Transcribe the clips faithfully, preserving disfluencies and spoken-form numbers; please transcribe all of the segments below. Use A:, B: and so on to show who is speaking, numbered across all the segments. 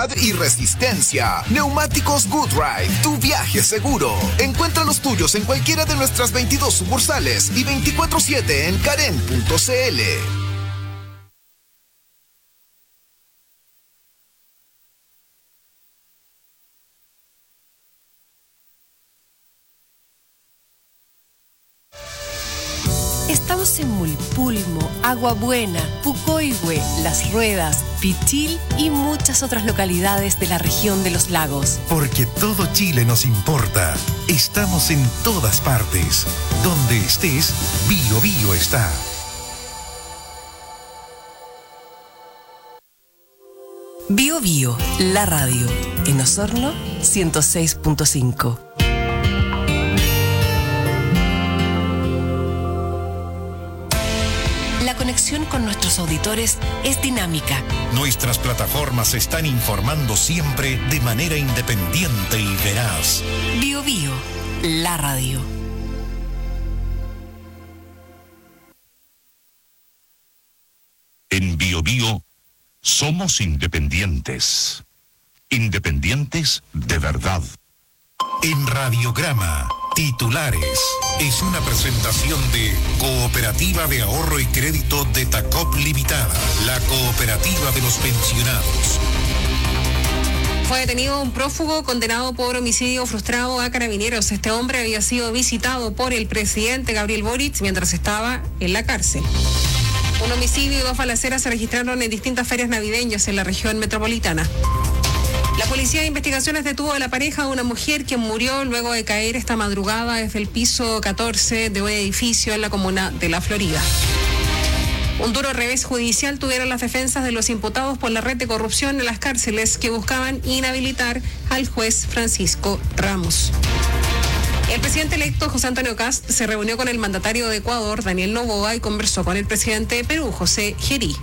A: seguridad y resistencia. Neumáticos Goodride, tu viaje seguro. Encuentra los tuyos en cualquiera de nuestras veintidós sucursales y veinticuatro siete en karen punto c l.
B: Estamos en Mulpulmo, Agua Buena, Pucoihue, Las Ruedas, Pichil y muchas otras localidades de la región de los lagos.
C: Porque todo Chile nos importa. Estamos en todas partes. Donde estés, Bio Bio está.
B: Bio Bio, la radio. En Osorno, ciento seis punto cinco. La conexión con nuestros auditores es dinámica.
C: Nuestras plataformas están informando siempre de manera independiente y veraz.
B: Bio Bio, la radio.
D: En Bio Bio somos independientes. Independientes de verdad.
C: En Radiograma, titulares. Es una presentación de Cooperativa de Ahorro y Crédito de Tacop Limitada, la cooperativa de los pensionados.
E: Fue detenido un prófugo condenado por homicidio frustrado a Carabineros. Este hombre había sido visitado por el presidente Gabriel Boric mientras estaba en la cárcel. Un homicidio y dos balaceras se registraron en distintas ferias navideñas en la región metropolitana. La Policía de Investigaciones detuvo a la pareja de una mujer que murió luego de caer esta madrugada desde el piso catorce de un edificio en la comuna de La Florida. Un duro revés judicial tuvieron las defensas de los imputados por la red de corrupción en las cárceles que buscaban inhabilitar al juez Francisco Ramos. El presidente electo José Antonio Kast se reunió con el mandatario de Ecuador, Daniel Noboa, y conversó con el presidente de Perú, José Gerí.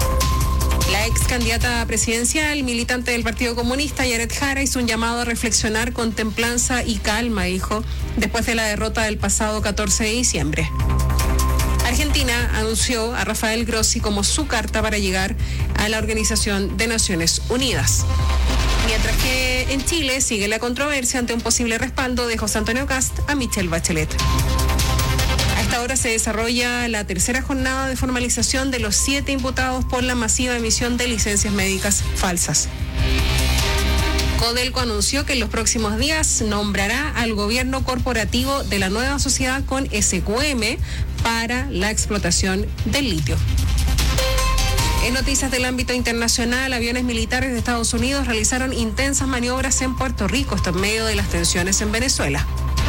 E: La ex candidata presidencial, militante del Partido Comunista, Yaret Jara, hizo un llamado a reflexionar con templanza y calma, dijo, después de la derrota del pasado catorce de diciembre. Argentina anunció a Rafael Grossi como su carta para llegar a la Organización de Naciones Unidas. Mientras que en Chile sigue la controversia ante un posible respaldo de José Antonio Kast a Michelle Bachelet. A esta hora se desarrolla la tercera jornada de formalización de los siete imputados por la masiva emisión de licencias médicas falsas. Codelco anunció que en los próximos días nombrará al gobierno corporativo de la nueva sociedad con S Q M para la explotación del litio. En noticias del ámbito internacional, aviones militares de Estados Unidos realizaron intensas maniobras en Puerto Rico, esto en medio de las tensiones en Venezuela.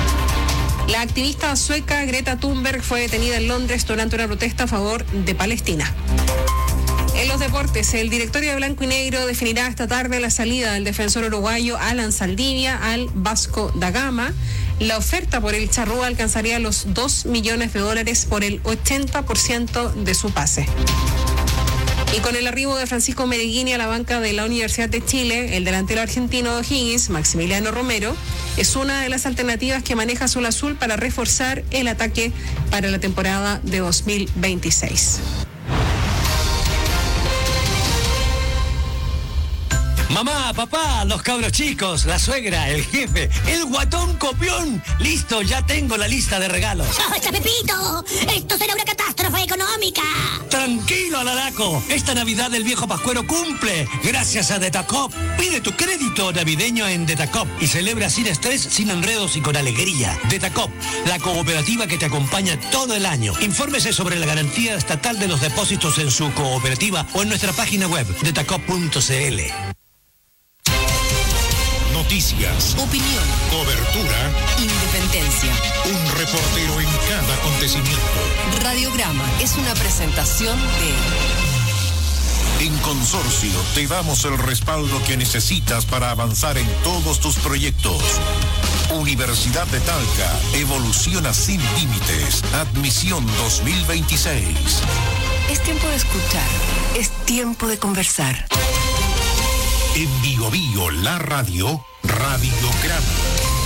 E: La activista sueca Greta Thunberg fue detenida en Londres durante una protesta a favor de Palestina. En los deportes, el directorio de Blanco y Negro definirá esta tarde la salida del defensor uruguayo Alan Saldivia al Vasco da Gama. La oferta por el charrúa alcanzaría los dos millones de dólares por el ochenta por ciento de su pase. Y con el arribo de Francisco Mereguini a la banca de la Universidad de Chile, el delantero argentino de O'Higgins, Maximiliano Romero, es una de las alternativas que maneja Azul Azul para reforzar el ataque para la temporada de dos mil veintiséis.
F: Mamá, papá, los cabros chicos, la suegra, el jefe, el guatón copión. Listo, ya tengo la lista de regalos.
G: ¡Basta, Pepito! ¡Esto será una catástrofe económica!
F: Tranquilo, Alaraco. Esta Navidad el viejo Pascuero cumple. Gracias a Detacop. Pide tu crédito navideño en Detacop y celebra sin estrés, sin enredos y con alegría. Detacop, la cooperativa que te acompaña todo el año. Infórmese sobre la garantía estatal de los depósitos en su cooperativa o en nuestra página web, detacop punto c l.
C: Noticias,
B: opinión,
C: cobertura,
B: independencia.
C: Un reportero en cada acontecimiento.
B: Radiograma es una presentación de...
C: En Consorcio te damos el respaldo que necesitas para avanzar en todos tus proyectos. Universidad de Talca, evoluciona sin límites. Admisión dos mil veintiséis.
B: Es tiempo de escuchar, es tiempo de conversar.
C: En Bio Bio, la radio, Radiograma.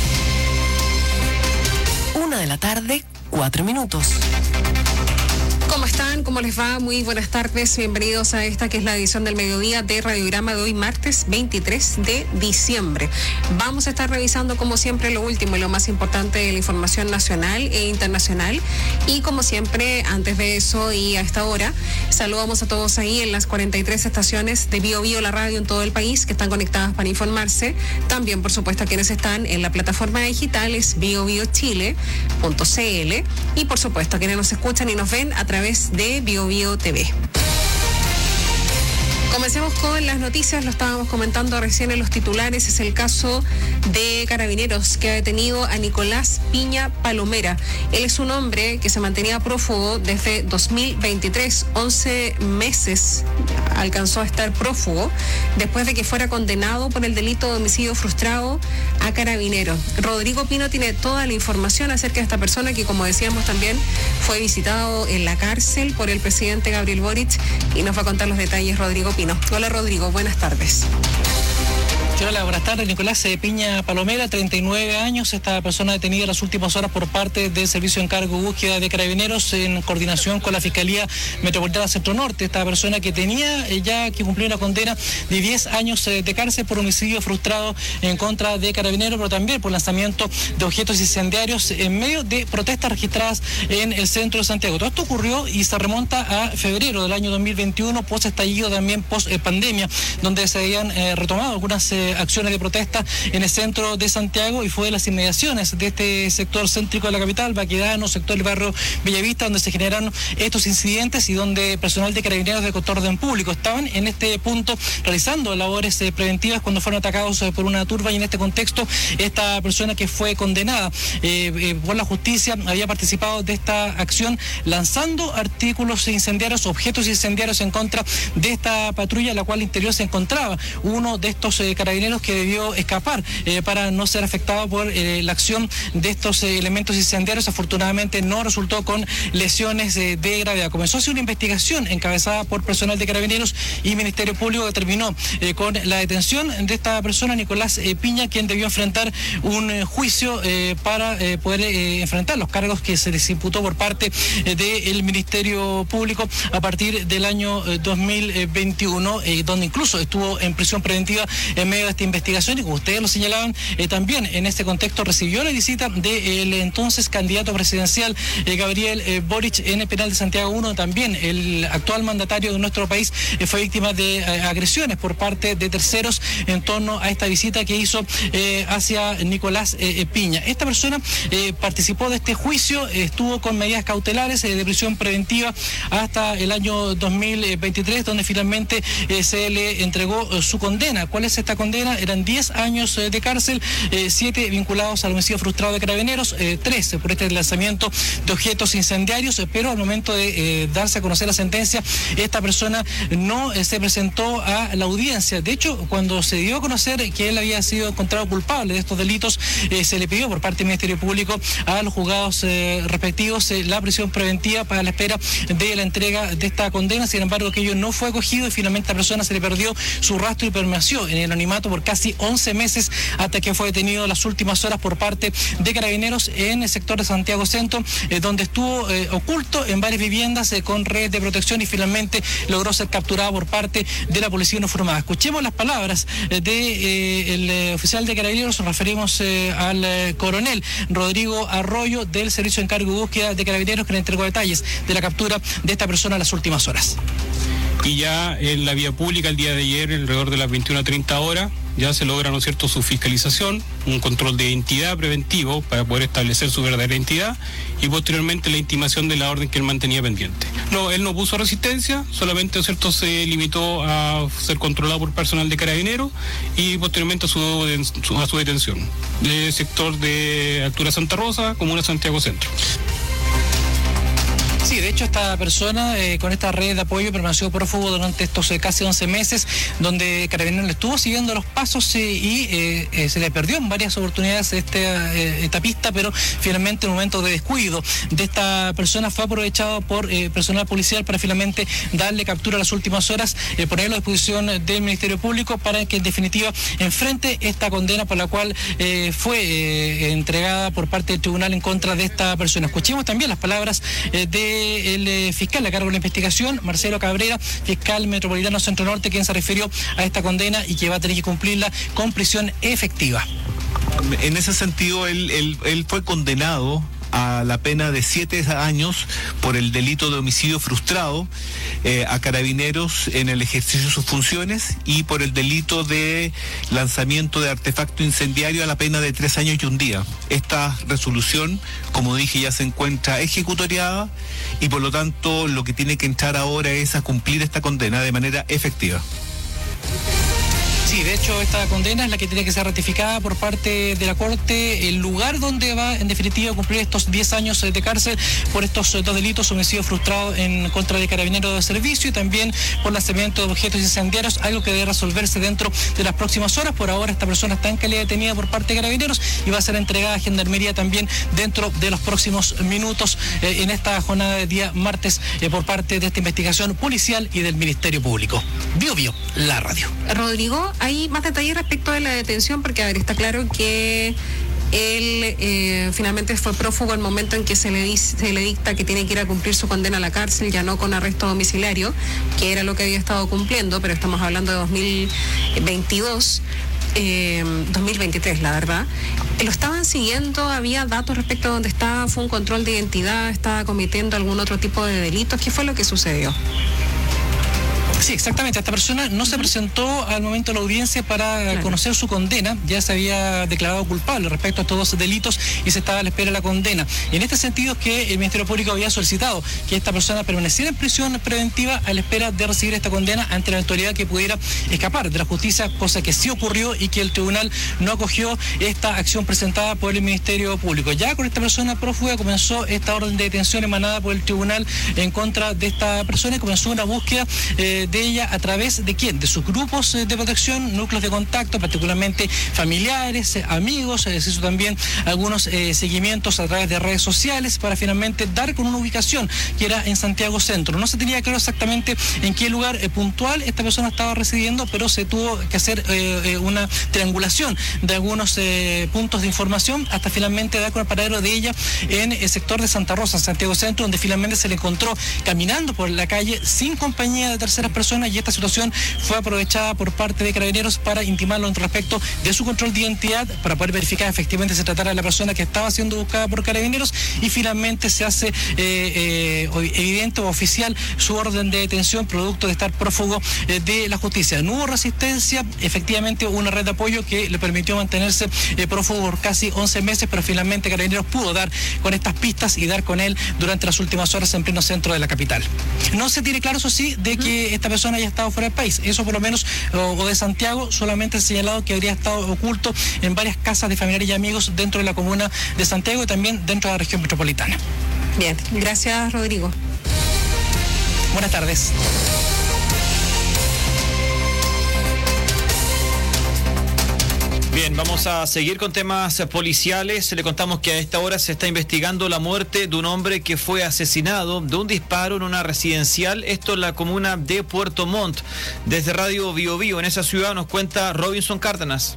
B: Una de la tarde, cuatro minutos.
E: ¿Cómo están? ¿Cómo les va? Muy buenas tardes. Bienvenidos a esta que es la edición del mediodía de Radiograma de hoy, martes veintitrés de diciembre. Vamos a estar revisando, como siempre, lo último y lo más importante de la información nacional e internacional. Y como siempre, antes de eso y a esta hora, saludamos a todos ahí en las cuarenta y tres estaciones de Bio Bio, la radio en todo el país, que están conectadas para informarse. También, por supuesto, a quienes están en la plataforma digital es bio bio chile punto c l y, por supuesto, a quienes nos escuchan y nos ven a través de Bio Bio T V. Comencemos con las noticias, lo estábamos comentando recién en los titulares, es el caso de Carabineros que ha detenido a Nicolás Piña Palomera. Él es un hombre que se mantenía prófugo desde dos mil veintitrés, once meses alcanzó a estar prófugo después de que fuera condenado por el delito de homicidio frustrado a Carabineros. Rodrigo Pino tiene toda la información acerca de esta persona que, como decíamos, también fue visitado en la cárcel por el presidente Gabriel Boric y nos va a contar los detalles Rodrigo Pino. Hola Rodrigo, buenas tardes.
H: Hola, buenas tardes. Nicolás Piña Palomera, treinta y nueve años, esta persona detenida en las últimas horas por parte del Servicio de Encargo y Búsqueda de Carabineros en coordinación con la Fiscalía Metropolitana Centro Norte. Esta persona que tenía ya que cumplir una condena de diez años de cárcel por homicidio frustrado en contra de Carabineros, pero también por lanzamiento de objetos incendiarios en medio de protestas registradas en el centro de Santiago. Todo esto ocurrió y se remonta a febrero del año dos mil veintiuno, post estallido también post pandemia, donde se habían eh, retomado algunas eh, acciones de protesta en el centro de Santiago y fue de las inmediaciones de este sector céntrico de la capital, Baquedano, sector del barrio Bellavista, donde se generaron estos incidentes y donde personal de Carabineros de orden público estaban en este punto realizando labores eh, preventivas cuando fueron atacados eh, por una turba, y en este contexto esta persona que fue condenada eh, eh, por la justicia había participado de esta acción lanzando artículos incendiarios, objetos incendiarios en contra de esta patrulla, la cual interior se encontraba uno de estos eh, carabineros que debió escapar eh, para no ser afectado por eh, la acción de estos eh, elementos incendiarios. Afortunadamente no resultó con lesiones eh, de gravedad. Comenzó a hacer una investigación encabezada por personal de Carabineros y Ministerio Público que terminó eh, con la detención de esta persona, Nicolás eh, Piña, quien debió enfrentar un eh, juicio eh, para eh, poder eh, enfrentar los cargos que se les imputó por parte eh, del Ministerio Público a partir del año eh, dos mil veintiuno, eh, donde incluso estuvo en prisión preventiva en medio de esta investigación, y como ustedes lo señalaban, eh, también en este contexto recibió la visita del de entonces candidato presidencial eh, Gabriel eh, Boric en el penal de Santiago uno. También el actual mandatario de nuestro país eh, fue víctima de eh, agresiones por parte de terceros en torno a esta visita que hizo eh, hacia Nicolás eh, Piña. Esta persona eh, participó de este juicio, eh, estuvo con medidas cautelares eh, de prisión preventiva hasta el año dos mil veintitrés, donde finalmente eh, se le entregó eh, su condena. ¿Cuál es esta condena? Eran diez años eh, de cárcel, eh, siete vinculados al homicidio frustrado de Carabineros, eh, tres por este lanzamiento de objetos incendiarios, eh, pero al momento de eh, darse a conocer la sentencia, esta persona no eh, se presentó a la audiencia. De hecho, cuando se dio a conocer que él había sido encontrado culpable de estos delitos, eh, se le pidió por parte del Ministerio Público a los juzgados eh, respectivos eh, la prisión preventiva para la espera de la entrega de esta condena. Sin embargo, aquello no fue acogido y finalmente a esta persona se le perdió su rastro y permaneció en el anonimato por casi once meses hasta que fue detenido en las últimas horas por parte de Carabineros en el sector de Santiago Centro, eh, donde estuvo eh, oculto en varias viviendas eh, con redes de protección y finalmente logró ser capturado por parte de la policía uniformada. Escuchemos las palabras eh, de eh, el eh, oficial de Carabineros, nos referimos eh, al eh, coronel Rodrigo Arroyo del Servicio de Encargo y Búsqueda de Carabineros, que le entregó detalles de la captura de esta persona en las últimas horas.
I: Y ya en la vía pública el día de ayer, alrededor de las veintiuna treinta horas, ya se logra, ¿no es cierto?, su fiscalización, un control de identidad preventivo para poder establecer su verdadera identidad y posteriormente la intimación de la orden que él mantenía pendiente. No, él no puso resistencia, solamente, ¿no es cierto?, se limitó a ser controlado por personal de Carabineros y posteriormente a su, a su detención. Del sector de Altura Santa Rosa, comuna Santiago Centro.
H: Sí, de hecho esta persona eh, con esta red de apoyo permaneció prófugo durante estos eh, casi once meses, donde Carabineros le estuvo siguiendo los pasos eh, y eh, eh, se le perdió en varias oportunidades este, eh, esta pista, pero finalmente en un momento de descuido de esta persona fue aprovechado por eh, personal policial para finalmente darle captura a las últimas horas, eh, ponerlo a disposición del Ministerio Público para que en definitiva enfrente esta condena por la cual eh, fue eh, entregada por parte del tribunal en contra de esta persona. Escuchemos también las palabras eh, de del eh, fiscal a cargo de la investigación, Marcelo Cabrera, fiscal metropolitano Centro Norte, quien se refirió a esta condena y que va a tener que cumplirla con prisión efectiva.
J: En ese sentido, él, él, él fue condenado a la pena de siete años por el delito de homicidio frustrado eh, a Carabineros en el ejercicio de sus funciones, y por el delito de lanzamiento de artefacto incendiario a la pena de tres años y un día. Esta resolución, como dije, ya se encuentra ejecutoriada y por lo tanto lo que tiene que entrar ahora es a cumplir esta condena de manera efectiva.
H: Sí, de hecho, esta condena es la que tiene que ser ratificada por parte de la Corte, el lugar donde va, en definitiva, a cumplir estos diez años de cárcel por estos dos delitos: homicidio frustrado en contra de Carabineros de servicio y también por lanzamiento de objetos incendiarios, algo que debe resolverse dentro de las próximas horas. Por ahora, esta persona está en calidad detenida por parte de Carabineros y va a ser entregada a Gendarmería también dentro de los próximos minutos eh, en esta jornada de día martes eh, por parte de esta investigación policial y del Ministerio Público. Bio Bio, la radio.
E: Rodrigo, hay más detalles respecto de la detención, porque a ver, está claro que él eh, finalmente fue prófugo al momento en que se le, dice, se le dicta que tiene que ir a cumplir su condena a la cárcel, ya no con arresto domiciliario, que era lo que había estado cumpliendo, pero estamos hablando de dos mil veintidós. Eh, dos mil veintitrés, la verdad. ¿Lo estaban siguiendo? ¿Había datos respecto a dónde estaba? ¿Fue un control de identidad? ¿Estaba cometiendo algún otro tipo de delitos? ¿Qué fue lo que sucedió?
H: Sí, exactamente. Esta persona no se presentó al momento de la audiencia para claro. conocer su condena. Ya se había declarado culpable respecto a estos dos delitos y se estaba a la espera de la condena. Y en este sentido es que el Ministerio Público había solicitado que esta persona permaneciera en prisión preventiva a la espera de recibir esta condena ante la eventualidad que pudiera escapar de la justicia, cosa que sí ocurrió y que el tribunal no acogió esta acción presentada por el Ministerio Público. Ya con esta persona prófuga comenzó esta orden de detención emanada por el tribunal en contra de esta persona y comenzó una búsqueda eh, de ella a través de quién, de sus grupos de protección, núcleos de contacto, particularmente familiares, amigos. Se hizo también algunos eh, seguimientos a través de redes sociales para finalmente dar con una ubicación que era en Santiago Centro. No se tenía claro exactamente en qué lugar eh, puntual esta persona estaba residiendo, pero se tuvo que hacer eh, eh, una triangulación de algunos eh, puntos de información hasta finalmente dar con el paradero de ella en el sector de Santa Rosa, Santiago Centro, donde finalmente se le encontró caminando por la calle sin compañía de terceras personas, y esta situación fue aprovechada por parte de Carabineros para intimarlo en respecto de su control de identidad para poder verificar efectivamente se tratara de la persona que estaba siendo buscada por Carabineros, y finalmente se hace eh, eh, evidente o oficial su orden de detención producto de estar prófugo eh, de la justicia. No hubo resistencia, efectivamente hubo una red de apoyo que le permitió mantenerse eh, prófugo por casi once meses, pero finalmente Carabineros pudo dar con estas pistas y dar con él durante las últimas horas en pleno centro de la capital. No se tiene claro, eso sí, de que esta persona haya estado fuera del país. Eso por lo menos, o, o de Santiago, solamente se ha señalado que habría estado oculto en varias casas de familiares y amigos dentro de la comuna de Santiago y también dentro de la región metropolitana.
E: Bien, gracias, Rodrigo.
H: Buenas tardes.
K: Bien, vamos a seguir con temas policiales. Le contamos que a esta hora se está investigando la muerte de un hombre que fue asesinado de un disparo en una residencial, esto en la comuna de Puerto Montt. Desde Radio Bio Bio, en esa ciudad, nos cuenta Robinson Cárdenas.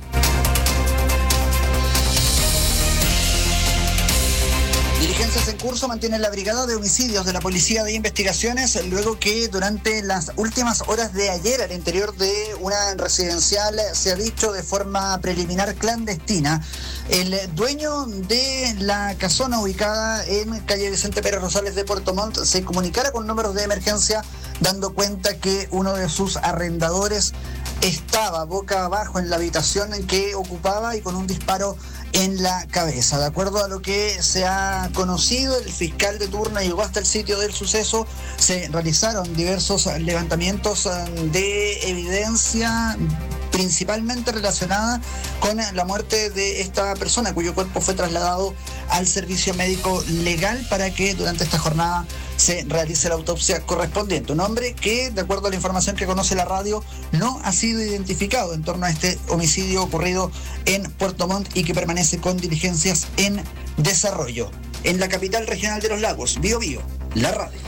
L: Diligencias en curso mantienen la brigada de homicidios de la Policía de Investigaciones luego que durante las últimas horas de ayer al interior de una residencial se ha dicho de forma preliminar clandestina el dueño de la casona ubicada en calle Vicente Pérez Rosales de Puerto Montt se comunicara con números de emergencia dando cuenta que uno de sus arrendadores estaba boca abajo en la habitación en que ocupaba y con un disparo en la cabeza. De acuerdo a lo que se ha conocido, el fiscal de turno llegó hasta el sitio del suceso, se realizaron diversos levantamientos de evidencia principalmente relacionada con la muerte de esta persona cuyo cuerpo fue trasladado al servicio médico legal para que durante esta jornada se realice la autopsia correspondiente. Un hombre que, de acuerdo a la información que conoce la radio, no ha sido identificado en torno a este homicidio ocurrido en Puerto Montt y que permanece con diligencias en desarrollo. En la capital regional de los lagos, Bio Bio, la radio.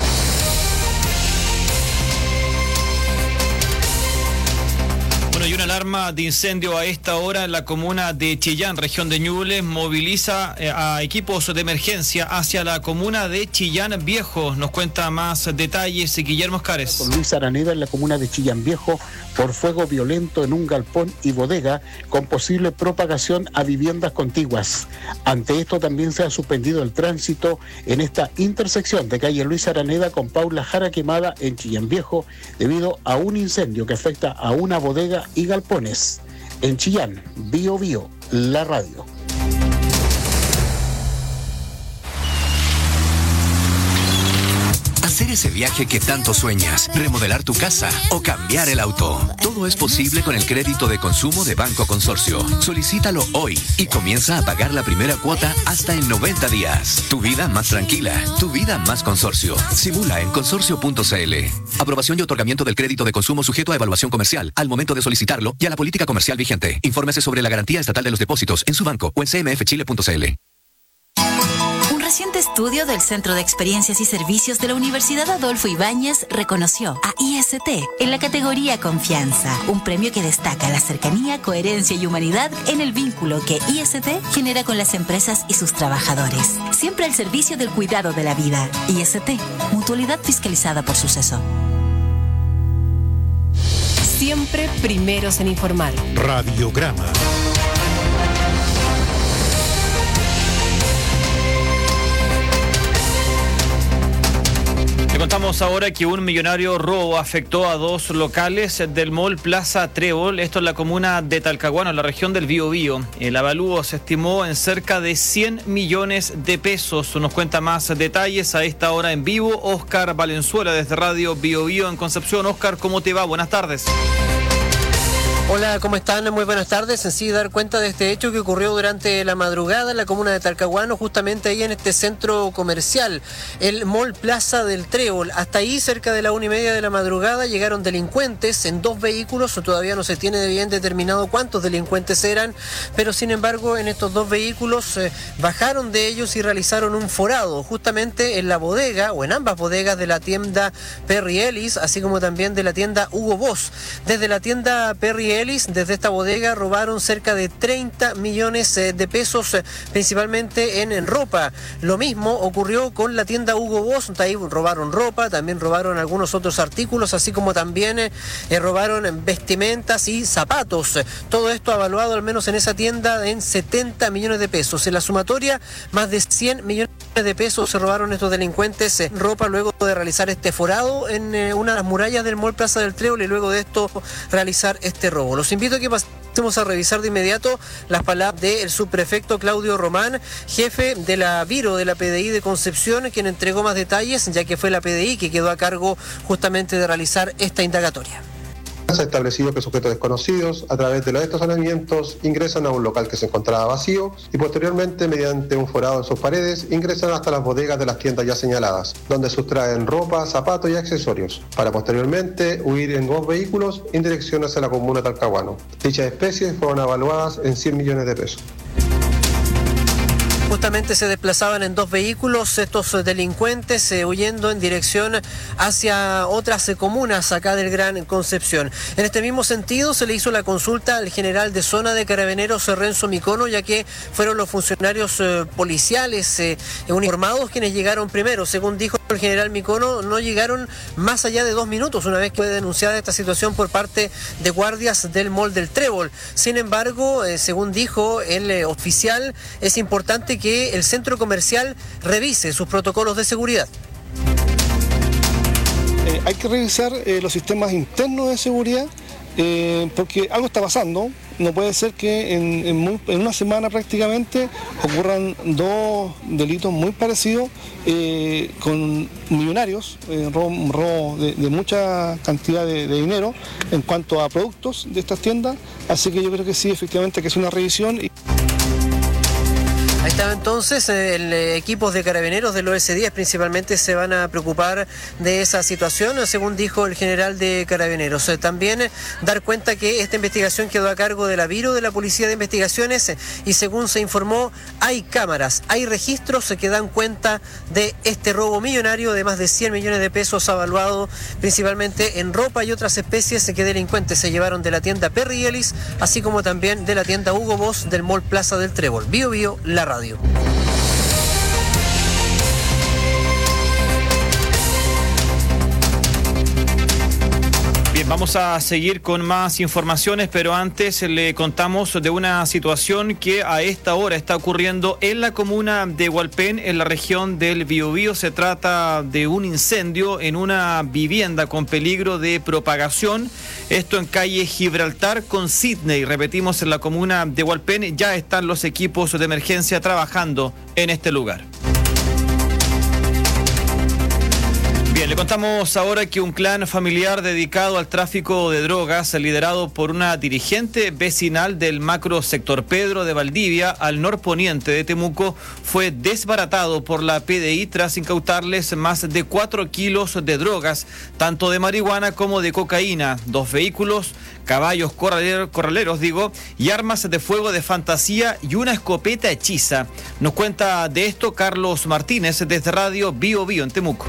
K: Bueno, y una alarma de incendio a esta hora en la comuna de Chillán, región de Ñuble, moviliza a equipos de emergencia hacia la comuna de Chillán Viejo. Nos cuenta más detalles Guillermo Oscares.
M: Con Luis Araneda en la comuna de Chillán Viejo por fuego violento en un galpón y bodega con posible propagación a viviendas contiguas. Ante esto también se ha suspendido el tránsito en esta intersección de calle Luis Araneda con Paula Jara Quemada en Chillán Viejo debido a un incendio que afecta a una bodega y galpones. En Chillán, Bio Bio, la radio.
N: Hacer ese viaje que tanto sueñas, remodelar tu casa o cambiar el auto. Todo es posible con el crédito de consumo de Banco Consorcio. Solicítalo hoy y comienza a pagar la primera cuota hasta en noventa días. Tu vida más tranquila, tu vida más Consorcio. Simula en consorcio punto c l. Aprobación y otorgamiento del crédito de consumo sujeto a evaluación comercial al momento de solicitarlo y a la política comercial vigente. Infórmese sobre la garantía estatal de los depósitos en su banco o en c m f chile punto c l.
O: Un reciente estudio del Centro de Experiencias y Servicios de la Universidad Adolfo Ibáñez reconoció a I S T en la categoría Confianza, un premio que destaca la cercanía, coherencia y humanidad en el vínculo que I S T genera con las empresas y sus trabajadores, siempre al servicio del cuidado de la vida. I S T, mutualidad fiscalizada por Suceso.
B: Siempre primeros en informar.
C: Radiograma.
K: Contamos ahora que un millonario robo afectó a dos locales del mall Plaza Trébol, esto en la comuna de Talcahuano, en la región del Biobío. El avalúo se estimó en cerca de cien millones de pesos. Nos cuenta más detalles a esta hora en vivo Óscar Valenzuela desde Radio Biobío en Concepción. Óscar, ¿cómo te va? Buenas tardes.
P: Hola, ¿cómo están? Muy buenas tardes. En sí, dar cuenta de este hecho que ocurrió durante la madrugada en la comuna de Talcahuano, justamente ahí en este centro comercial, el Mall Plaza del Trébol. Hasta ahí, cerca de la una y media de la madrugada, llegaron delincuentes en dos vehículos. Todavía no se tiene bien determinado cuántos delincuentes eran, pero sin embargo, en estos dos vehículos eh, bajaron de ellos y realizaron un forado, justamente en la bodega, o en ambas bodegas de la tienda Perry Ellis, así como también de la tienda Hugo Boss. Desde la tienda Perry Ellis, desde esta bodega robaron cerca de treinta millones de pesos, principalmente en, en ropa. Lo mismo ocurrió con la tienda Hugo Boss, ahí robaron ropa, también robaron algunos otros artículos, así como también eh, robaron vestimentas y zapatos. Todo esto avaluado al menos en esa tienda en setenta millones de pesos. En la sumatoria, más de cien millones de pesos se robaron estos delincuentes en ropa luego de realizar este forado en eh, una de las murallas del Mall Plaza del Trébol y luego de esto realizar este robo. Los invito a que pasemos a revisar de inmediato las palabras del subprefecto Claudio Román, jefe de la Viro de la P D I de Concepción, quien entregó más detalles, ya que fue la P D I que quedó a cargo justamente de realizar esta indagatoria.
Q: Se ha establecido que sujetos desconocidos, a través de los estacionamientos, ingresan a un local que se encontraba vacío y posteriormente, mediante un forado en sus paredes, ingresan hasta las bodegas de las tiendas ya señaladas, donde sustraen ropa, zapatos y accesorios, para posteriormente huir en dos vehículos en dirección hacia la comuna de Talcahuano. Dichas especies fueron evaluadas en cien millones de pesos.
P: Justamente se desplazaban en dos vehículos estos delincuentes eh, huyendo en dirección hacia otras eh, comunas acá del Gran Concepción. En este mismo sentido se le hizo la consulta al general de zona de Carabineros Renzo Micono, ya que fueron los funcionarios eh, policiales eh, uniformados quienes llegaron primero. Según dijo el general Micono, no llegaron más allá de dos minutos una vez que fue denunciada esta situación por parte de guardias del Mall del Trébol. Sin embargo, eh, según dijo el eh, oficial, es importante que el centro comercial revise sus protocolos de seguridad.
R: Eh, hay que revisar eh, los sistemas internos de seguridad eh, porque algo está pasando. No puede ser que en, en, muy, en una semana prácticamente ocurran dos delitos muy parecidos eh, con millonarios, eh, robo, robo de, de mucha cantidad de, de dinero en cuanto a productos de estas tiendas. Así que yo creo que sí, efectivamente, que es una revisión. Y...
P: Ahí está Bueno, entonces el eh, equipos de carabineros del O S diez principalmente se van a preocupar de esa situación, según dijo el general de carabineros. Eh, también eh, dar cuenta que esta investigación quedó a cargo de la Biro de la Policía de Investigaciones eh, y según se informó, hay cámaras, hay registros eh, que dan cuenta de este robo millonario de más de cien millones de pesos avaluado principalmente en ropa y otras especies eh, que delincuentes se llevaron de la tienda Perry Ellis, así como también de la tienda Hugo Boss del Mall Plaza del Trébol. Bio Bio, la radio.
K: Bien, vamos a seguir con más informaciones, pero antes le contamos de una situación que a esta hora está ocurriendo en la comuna de Hualpén, en la región del Biobío. Se trata de un incendio en una vivienda con peligro de propagación. Esto en calle Gibraltar con Sydney. Repetimos, en la comuna de Hualpén ya están los equipos de emergencia trabajando en este lugar. Bien, le contamos ahora que un clan familiar dedicado al tráfico de drogas, liderado por una dirigente vecinal del macro sector Pedro de Valdivia, al norponiente de Temuco, fue desbaratado por la P D I tras incautarles más de cuatro kilos de drogas, tanto de marihuana como de cocaína, dos vehículos, caballos corraleros, corraleros, digo, y armas de fuego de fantasía y una escopeta hechiza. Nos cuenta de esto Carlos Martínez desde Radio Bio Bio en Temuco.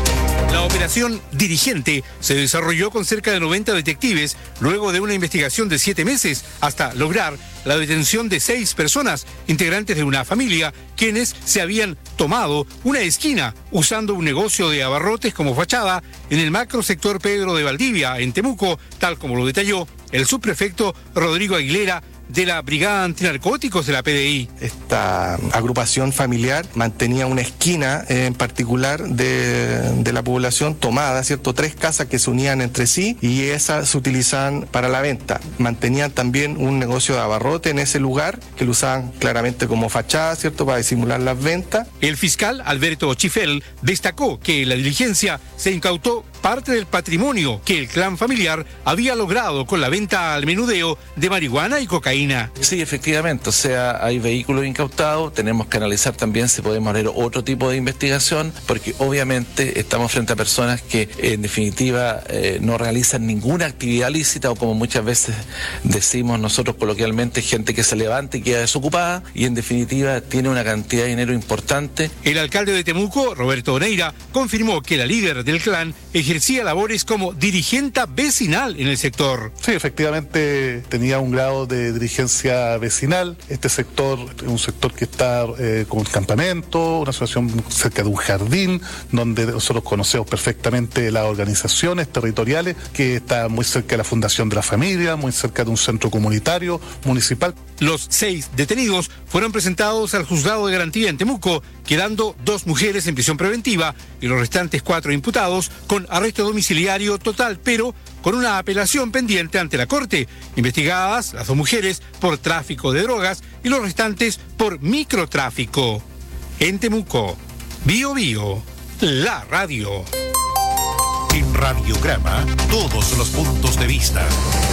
S: La operación Dirigente se desarrolló con cerca de noventa detectives luego de una investigación de siete meses hasta lograr la detención de seis personas, integrantes de una familia, quienes se habían tomado una esquina usando un negocio de abarrotes como fachada en el macro sector Pedro de Valdivia, en Temuco, tal como lo detalló el subprefecto Rodrigo Aguilera de la Brigada Antinarcóticos de la P D I.
T: Esta agrupación familiar mantenía una esquina en particular de, de la población tomada, ¿cierto? Tres casas que se unían entre sí y esas se utilizaban para la venta. Mantenían también un negocio de abarrote en ese lugar que lo usaban claramente como fachada, ¿cierto? Para disimular las ventas.
S: El fiscal Alberto Chifel destacó que la diligencia se incautó parte del patrimonio que el clan familiar había logrado con la venta al menudeo de marihuana y cocaína.
U: Sí, efectivamente, o sea, hay vehículos incautados, tenemos que analizar también si podemos hacer otro tipo de investigación, porque obviamente estamos frente a personas que en definitiva eh, no realizan ninguna actividad lícita o, como muchas veces decimos nosotros coloquialmente, gente que se levanta y queda desocupada y en definitiva tiene una cantidad de dinero importante.
S: El alcalde de Temuco, Roberto Oneira, confirmó que la líder del clan ejercía labores como dirigente vecinal en el sector.
V: Sí, efectivamente tenía un grado de dirigencia vecinal. Este sector es un sector que está eh, con un campamento, una asociación cerca de un jardín, donde nosotros conocemos perfectamente las organizaciones territoriales, que está muy cerca de la Fundación de la Familia, muy cerca de un centro comunitario municipal.
S: Los seis detenidos fueron presentados al juzgado de garantía en Temuco, quedando dos mujeres en prisión preventiva y los restantes cuatro imputados con arresto domiciliario total, pero con una apelación pendiente ante la Corte. Investigadas las dos mujeres por tráfico de drogas y los restantes por microtráfico. En Temuco, Bio Bio, la radio.
C: En Radiograma, todos los puntos de vista.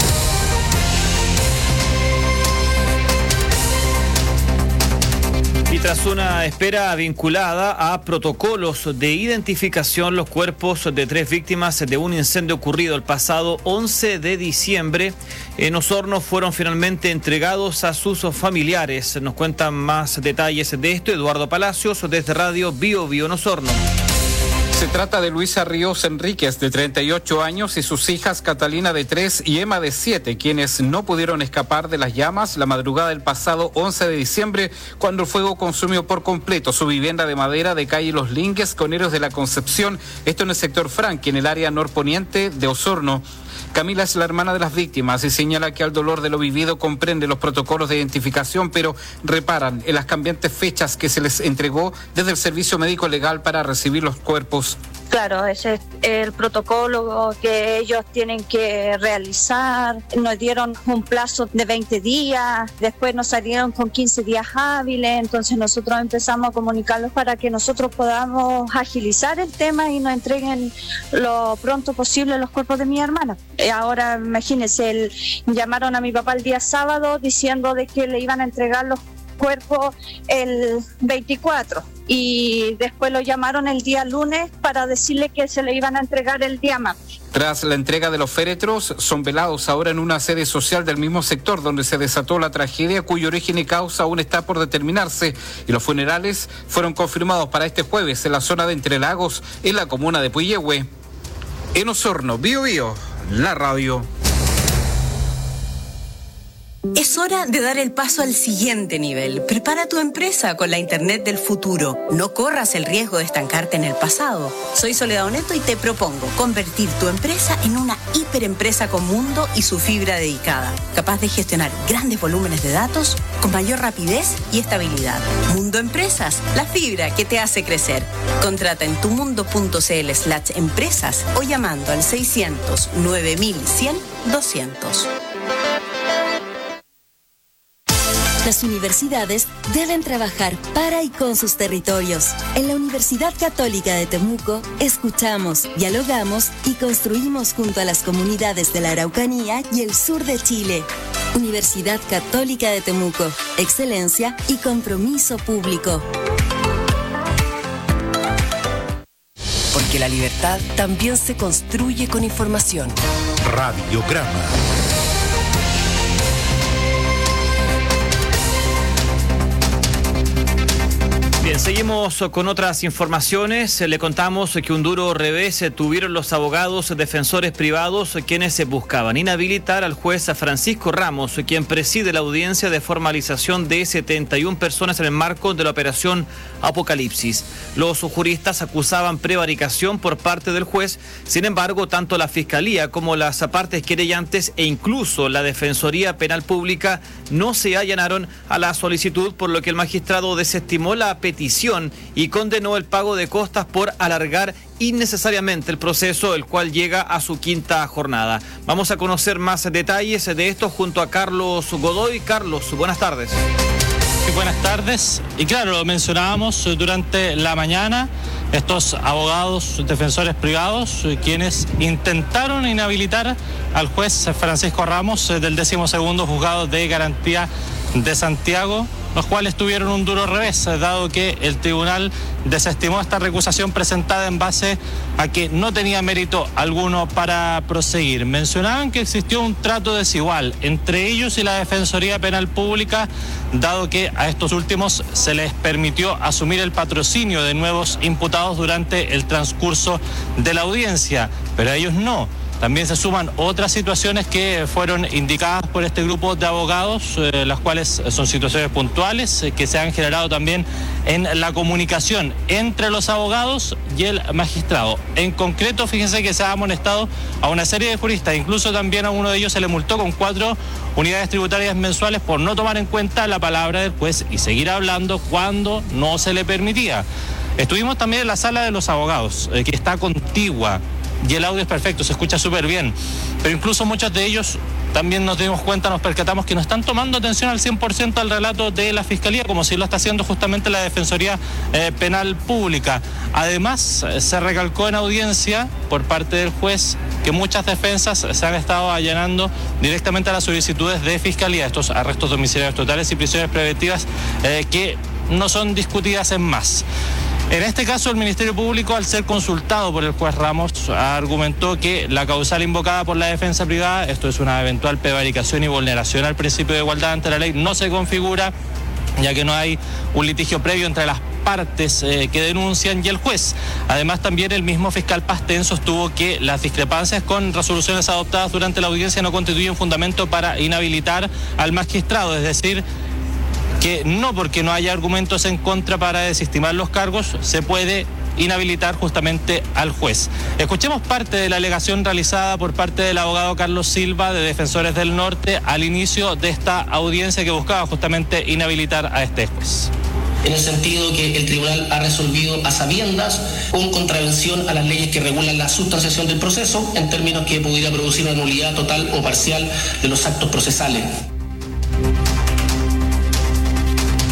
K: Y tras una espera vinculada a protocolos de identificación, los cuerpos de tres víctimas de un incendio ocurrido el pasado once de diciembre en Osorno fueron finalmente entregados a sus familiares. Nos cuentan más detalles de esto Eduardo Palacios desde Radio Bio Bio en Osorno.
W: Se trata de Luisa Ríos Enríquez, de treinta y ocho años, y sus hijas Catalina, de tres, y Emma, de siete, quienes no pudieron escapar de las llamas la madrugada del pasado once de diciembre, cuando el fuego consumió por completo su vivienda de madera de calle Los Lingues, Coneros de la Concepción, esto en el sector Franqui, en el área norponiente de Osorno. Camila es la hermana de las víctimas y señala que al dolor de lo vivido comprende los protocolos de identificación, pero reparan en las cambiantes fechas que se les entregó desde el Servicio Médico Legal para recibir los cuerpos.
X: Claro, ese es el protocolo que ellos tienen que realizar. Nos dieron un plazo de veinte días, después nos salieron con quince días hábiles, entonces nosotros empezamos a comunicarlos para que nosotros podamos agilizar el tema y nos entreguen lo pronto posible los cuerpos de mi hermana. Ahora imagínense, el, llamaron a mi papá el día sábado diciendo de que le iban a entregar los cuerpo el veinticuatro y después lo llamaron el día lunes para decirle que se le iban a entregar el día martes.
W: Tras la entrega de los féretros, son velados ahora en una sede social del mismo sector donde se desató la tragedia, cuyo origen y causa aún está por determinarse, y los funerales fueron confirmados para este jueves en la zona de Entre Lagos, en la comuna de Puyehue. En Osorno, Bío Bío, la radio.
A: Es hora de dar el paso al siguiente nivel. Prepara tu empresa con la Internet del futuro. No corras el riesgo de estancarte en el pasado. Soy Soledad Oneto y te propongo convertir tu empresa en una hiperempresa con mundo y su fibra dedicada, capaz de gestionar grandes volúmenes de datos con mayor rapidez y estabilidad. Mundo Empresas, la fibra que te hace crecer. Contrata en tumundo.cl slash empresas o llamando al seiscientos nueve mil cien doscientos.
D: Las universidades deben trabajar para y con sus territorios. En la Universidad Católica de Temuco, escuchamos, dialogamos y construimos junto a las comunidades de la Araucanía y el sur de Chile. Universidad Católica de Temuco, excelencia y compromiso público.
B: Porque la libertad también se construye con información.
C: Radiograma.
K: Bien, seguimos con otras informaciones. Le contamos que un duro revés tuvieron los abogados defensores privados quienes se buscaban inhabilitar al juez Francisco Ramos, quien preside la audiencia de formalización de setenta y una personas en el marco de la operación Apocalipsis. Los juristas acusaban prevaricación por parte del juez. Sin embargo, tanto la Fiscalía como las partes querellantes e incluso la Defensoría Penal Pública no se allanaron a la solicitud, por lo que el magistrado desestimó la petición y condenó el pago de costas por alargar innecesariamente el proceso, el cual llega a su quinta jornada. Vamos a conocer más detalles de esto junto a Carlos Godoy. Carlos, buenas tardes.
F: Buenas tardes. Y claro, lo mencionábamos durante la mañana, estos abogados defensores privados quienes intentaron inhabilitar al juez Francisco Ramos del decimosegundo juzgado de garantía de Santiago, los cuales tuvieron un duro revés, dado que el tribunal desestimó esta recusación presentada en base a que no tenía mérito alguno para proseguir. Mencionaban que existió un trato desigual entre ellos y la Defensoría Penal Pública, dado que a estos últimos se les permitió asumir el patrocinio de nuevos imputados durante el transcurso de la audiencia, pero a ellos no. También se suman otras situaciones que fueron indicadas por este grupo de abogados, eh, las cuales son situaciones puntuales eh, que se han generado también en la comunicación entre los abogados y el magistrado. En concreto, fíjense que se ha amonestado a una serie de juristas, incluso también a uno de ellos se le multó con cuatro unidades tributarias mensuales por no tomar en cuenta la palabra del juez y seguir hablando cuando no se le permitía. Estuvimos también en la sala de los abogados, eh, que está contigua. Y el audio es perfecto, se escucha súper bien. Pero incluso muchos de ellos también nos dimos cuenta, nos percatamos que no están tomando atención al cien por ciento al relato de la Fiscalía, como si lo está haciendo justamente la Defensoría eh, Penal Pública. Además, se recalcó en audiencia por parte del juez que muchas defensas se han estado allanando directamente a las solicitudes de Fiscalía, estos arrestos domiciliarios totales y prisiones preventivas eh, que no son discutidas en más. En este caso, el Ministerio Público, al ser consultado por el juez Ramos, argumentó que la causal invocada por la defensa privada, esto es una eventual prevaricación y vulneración al principio de igualdad ante la ley, no se configura, ya que no hay un litigio previo entre las partes eh, que denuncian y el juez. Además, también el mismo fiscal Pastén sostuvo que las discrepancias con resoluciones adoptadas durante la audiencia no constituyen fundamento para inhabilitar al magistrado, es decir, que no porque no haya argumentos en contra para desestimar los cargos se puede inhabilitar justamente al juez. Escuchemos parte de la alegación realizada por parte del abogado Carlos Silva de Defensores del Norte al inicio de esta audiencia que buscaba justamente inhabilitar a este juez.
G: En el sentido que el tribunal ha resolvido a sabiendas con contravención a las leyes que regulan la sustanciación del proceso, en términos que pudiera producir una nulidad total o parcial de los actos procesales.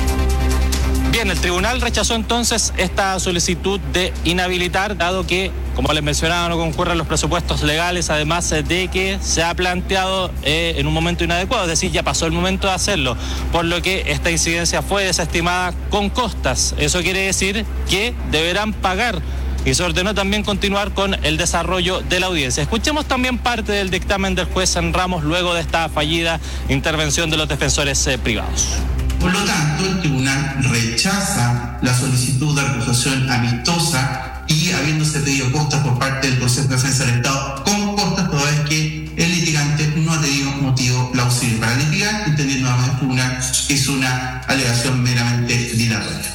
F: Bien, el tribunal rechazó entonces esta solicitud de inhabilitar, dado que como les mencionaba, no concurren los presupuestos legales, además de que se ha planteado eh, en un momento inadecuado, es decir, ya pasó el momento de hacerlo, por lo que esta incidencia fue desestimada con costas. Eso quiere decir que deberán pagar, y se ordenó también continuar con el desarrollo de la audiencia. Escuchemos también parte del dictamen del juez en Ramos luego de esta fallida intervención de los defensores eh, privados.
E: Por lo tanto, el tribunal rechaza la solicitud de recusación amistosa y habiéndose pedido costas por parte del Consejo de Defensa del Estado con costas, toda vez que el litigante no ha tenido motivo plausible para litigar, entendiendo además el tribunal que es una alegación meramente dilatoria.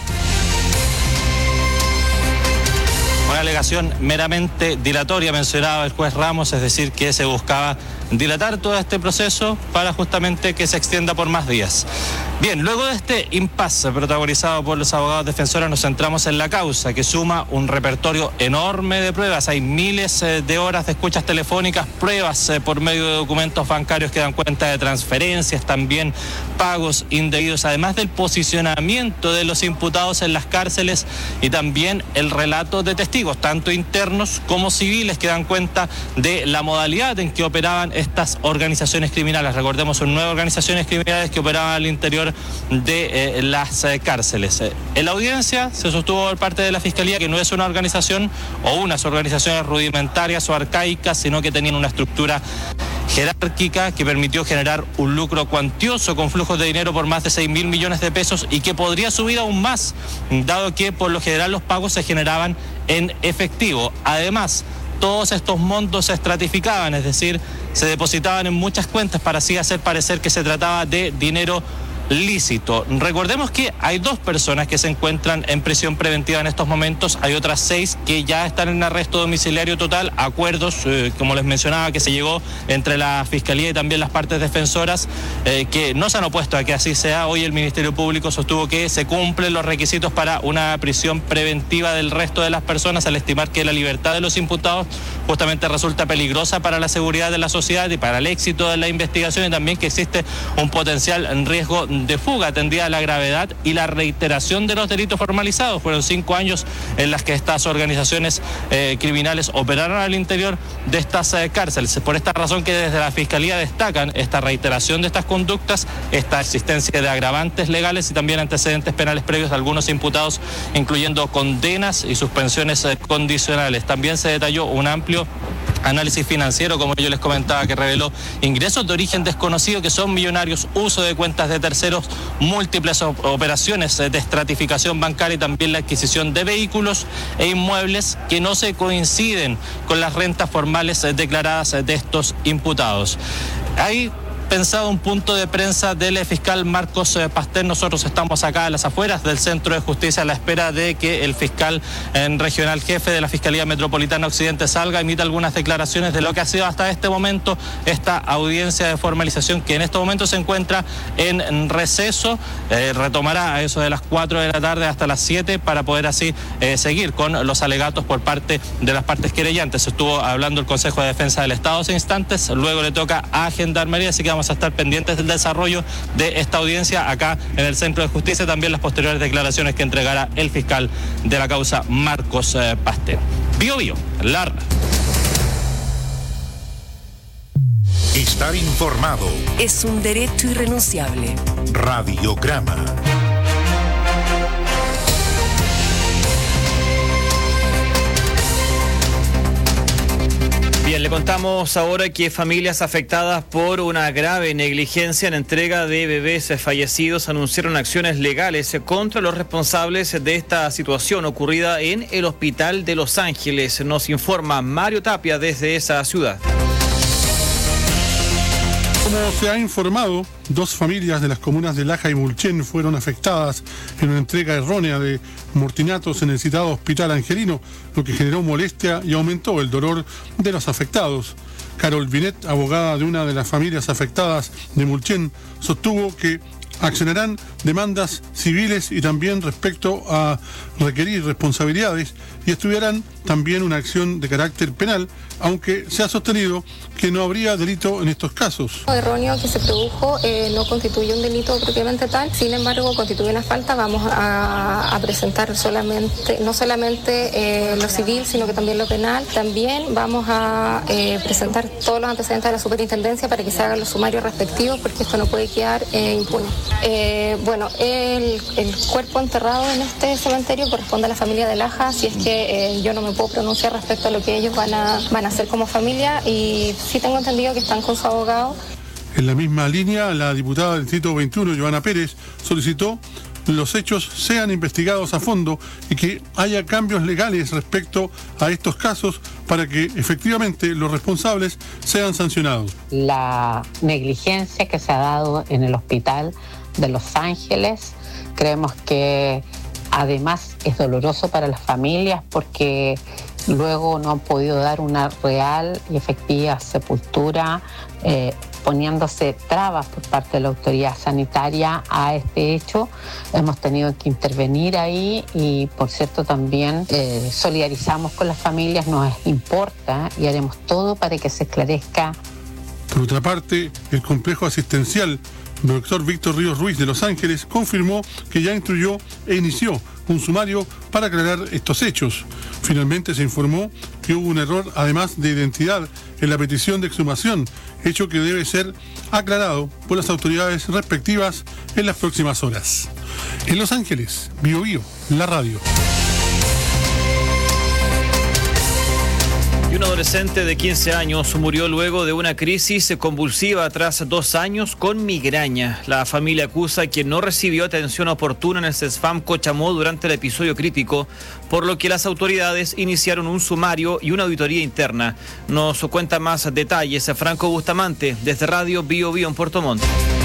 F: Una alegación meramente dilatoria, mencionaba el juez Ramos, es decir, que se buscaba dilatar todo este proceso para justamente que se extienda por más días. Bien, luego de este impasse protagonizado por los abogados defensores, nos centramos en la causa, que suma un repertorio enorme de pruebas. Hay miles de horas de escuchas telefónicas, pruebas por medio de documentos bancarios que dan cuenta de transferencias, también pagos indebidos, además del posicionamiento de los imputados en las cárceles y también el relato de testigos, tanto internos como civiles, que dan cuenta de la modalidad en que operaban estas organizaciones criminales. Recordemos, son nueve organizaciones criminales que operaban al interior de eh, las eh, cárceles. Eh, en la audiencia se sostuvo por parte de la Fiscalía que no es una organización o unas organizaciones rudimentarias o arcaicas, sino que tenían una estructura jerárquica que permitió generar un lucro cuantioso con flujos de dinero por más de seis mil millones de pesos y que podría subir aún más, dado que por lo general los pagos se generaban en efectivo. Además, todos estos montos se estratificaban, es decir, se depositaban en muchas cuentas para así hacer parecer que se trataba de dinero lícito. Recordemos que hay dos personas que se encuentran en prisión preventiva en estos momentos, hay otras seis que ya están en arresto domiciliario total, acuerdos, eh, como les mencionaba, que se llegó entre la Fiscalía y también las partes defensoras, eh, que no se han opuesto a que así sea. Hoy el Ministerio Público sostuvo que se cumplen los requisitos para una prisión preventiva del resto de las personas, al estimar que la libertad de los imputados justamente resulta peligrosa para la seguridad de la sociedad y para el éxito de la investigación, y también que existe un potencial riesgo de fuga atendida a la gravedad y la reiteración de los delitos formalizados. Fueron cinco años en las que estas organizaciones eh, criminales operaron al interior de estas eh, cárceles. Por esta razón que desde la Fiscalía destacan esta reiteración de estas conductas, esta existencia de agravantes legales y también antecedentes penales previos de algunos imputados, incluyendo condenas y suspensiones eh, condicionales. También se detalló un amplio análisis financiero, como yo les comentaba, que reveló ingresos de origen desconocido que son millonarios, uso de cuentas de terceros, múltiples operaciones de estratificación bancaria y también la adquisición de vehículos e inmuebles que no se coinciden con las rentas formales declaradas de estos imputados. Hay pensado un punto de prensa del fiscal Marcos Pastel. Nosotros estamos acá a las afueras del Centro de Justicia a la espera de que el fiscal en regional jefe de la Fiscalía Metropolitana Occidente salga, emita algunas declaraciones de lo que ha sido hasta este momento esta audiencia de formalización, que en este momento se encuentra en receso. Eh, retomará a eso de las cuatro de la tarde hasta las siete para poder así eh, seguir con los alegatos por parte de las partes querellantes. Estuvo hablando el Consejo de Defensa del Estado hace instantes, luego le toca a Gendarmería, así que vamos a estar pendientes del desarrollo de esta audiencia acá en el Centro de Justicia, también las posteriores declaraciones que entregará el fiscal de la causa, Marcos eh, Pastel. Bio Bio, Lar.
C: Estar informado
B: es un derecho irrenunciable.
C: Radiograma.
K: Bien, le contamos ahora que familias afectadas por una grave negligencia en entrega de bebés fallecidos anunciaron acciones legales contra los responsables de esta situación ocurrida en el Hospital de Los Ángeles. Nos informa Mario Tapia desde esa ciudad.
H: Como se ha informado, dos familias de las comunas de Laja y Mulchen fueron afectadas en una entrega errónea de mortinatos en el citado hospital angelino, lo que generó molestia y aumentó el dolor de los afectados. Carol Binet, abogada de una de las familias afectadas de Mulchen, sostuvo que accionarán demandas civiles y también respecto a requerir responsabilidades y estudiarán también una acción de carácter penal, aunque se ha sostenido que no habría delito en estos casos.
I: Lo erróneo que se produjo eh, no constituye un delito propiamente tal, sin embargo constituye una falta. Vamos a, a presentar solamente, no solamente eh, lo civil, sino que también lo penal. También vamos a eh, presentar todos los antecedentes de la superintendencia para que se hagan los sumarios respectivos, porque esto no puede quedar eh, impune. Eh, bueno, el, el cuerpo enterrado en este cementerio corresponde a la familia de Laja, si es que eh, yo no me puedo pronunciar respecto a lo que ellos van a, van a hacer como familia, y sí tengo entendido que están con su abogado.
H: En la misma línea, la diputada del Distrito veintiuno, Joana Pérez, solicitó los hechos sean investigados a fondo y que haya cambios legales respecto a estos casos para que efectivamente los responsables sean sancionados.
J: La negligencia que se ha dado en el hospital de Los Ángeles, creemos que además es doloroso para las familias porque luego no han podido dar una real y efectiva sepultura, eh, poniéndose trabas por parte de la autoridad sanitaria a este hecho. Hemos tenido que intervenir ahí y, por cierto, también eh, solidarizamos con las familias, nos importa y haremos todo para que se esclarezca.
H: Por otra parte, el complejo asistencial doctor Víctor Ríos Ruiz de Los Ángeles confirmó que ya instruyó e inició un sumario para aclarar estos hechos. Finalmente se informó que hubo un error, además de identidad, en la petición de exhumación, hecho que debe ser aclarado por las autoridades respectivas en las próximas horas. En Los Ángeles, Bio Bio, la radio.
K: Un adolescente de quince años murió luego de una crisis convulsiva tras dos años con migraña. La familia acusa a quien no recibió atención oportuna en el CESFAM Cochamó durante el episodio crítico, por lo que las autoridades iniciaron un sumario y una auditoría interna. Nos cuenta más detalles Franco Bustamante desde Radio Bio Bio en Puerto Montt.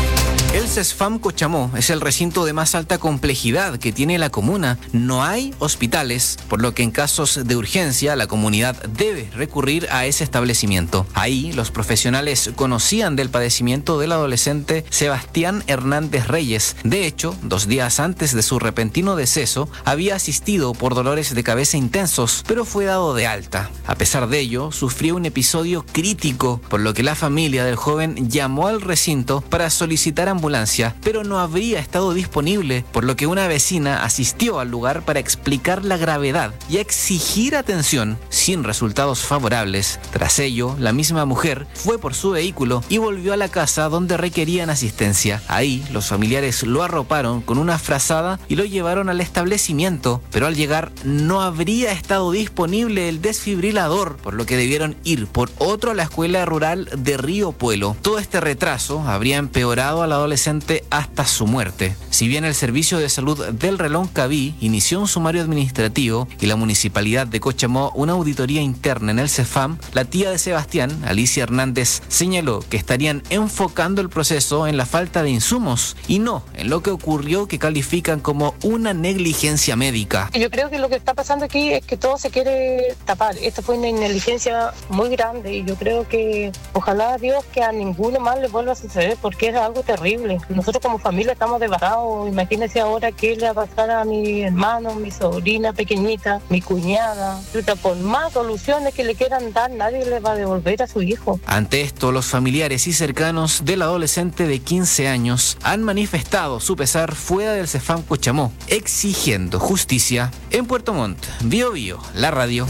L: El CESFAM Cochamó es el recinto de más alta complejidad que tiene la comuna. No hay hospitales, por lo que en casos de urgencia la comunidad debe recurrir a ese establecimiento. Ahí los profesionales conocían del padecimiento del adolescente Sebastián Hernández Reyes. De hecho, dos días antes de su repentino deceso, había asistido por dolores de cabeza intensos, pero fue dado de alta. A pesar de ello, sufrió un episodio crítico, por lo que la familia del joven llamó al recinto para solicitar ambulancia, pero no habría estado disponible, por lo que una vecina asistió al lugar para explicar la gravedad y exigir atención sin resultados favorables. Tras ello, la misma mujer fue por su vehículo y volvió a la casa donde requerían asistencia. Ahí, los familiares lo arroparon con una frazada y lo llevaron al establecimiento, pero al llegar no habría estado disponible el desfibrilador, por lo que debieron ir por otro a la escuela rural de Río Puelo. Todo este retraso habría empeorado a la adolescente hasta su muerte. Si bien el Servicio de Salud del Reloncaví inició un sumario administrativo y la Municipalidad de Cochamó una auditoría interna en el CESFAM, la tía de Sebastián, Alicia Hernández, señaló que estarían enfocando el proceso en la falta de insumos y no en lo que ocurrió, que califican como una negligencia médica.
M: Yo creo que lo que está pasando aquí es que todo se quiere tapar. Esto fue una negligencia muy grande y yo creo que ojalá Dios que a ninguno más le vuelva a suceder, porque es algo terrible. Nosotros como familia estamos devastados. Imagínense ahora qué le va a pasar a mi hermano, mi sobrina pequeñita, mi cuñada. Por más soluciones que le quieran dar, nadie le va a devolver a su hijo.
L: Ante esto, los familiares y cercanos del adolescente de quince años han manifestado su pesar fuera del CESFAM Cochamó, exigiendo justicia. En Puerto Montt, Bio Bio, la radio.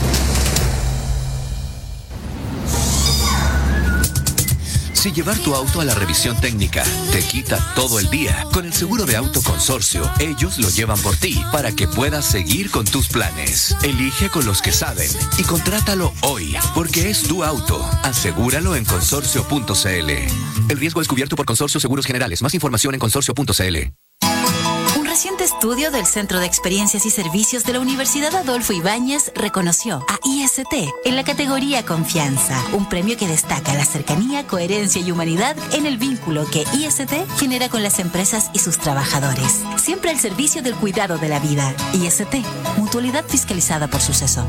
N: Si llevar tu auto a la revisión técnica te quita todo el día, con el seguro de auto Consorcio, ellos lo llevan por ti para que puedas seguir con tus planes. Elige con los que saben y contrátalo hoy, porque es tu auto. Asegúralo en consorcio punto c l. El riesgo es cubierto por Consorcio Seguros Generales. Más información en consorcio punto c l.
O: Un reciente estudio del Centro de Experiencias y Servicios de la Universidad Adolfo Ibáñez reconoció a I S T en la categoría Confianza, un premio que destaca la cercanía, coherencia y humanidad en el vínculo que I S T genera con las empresas y sus trabajadores. Siempre al servicio del cuidado de la vida. I S T, mutualidad fiscalizada por Suceso.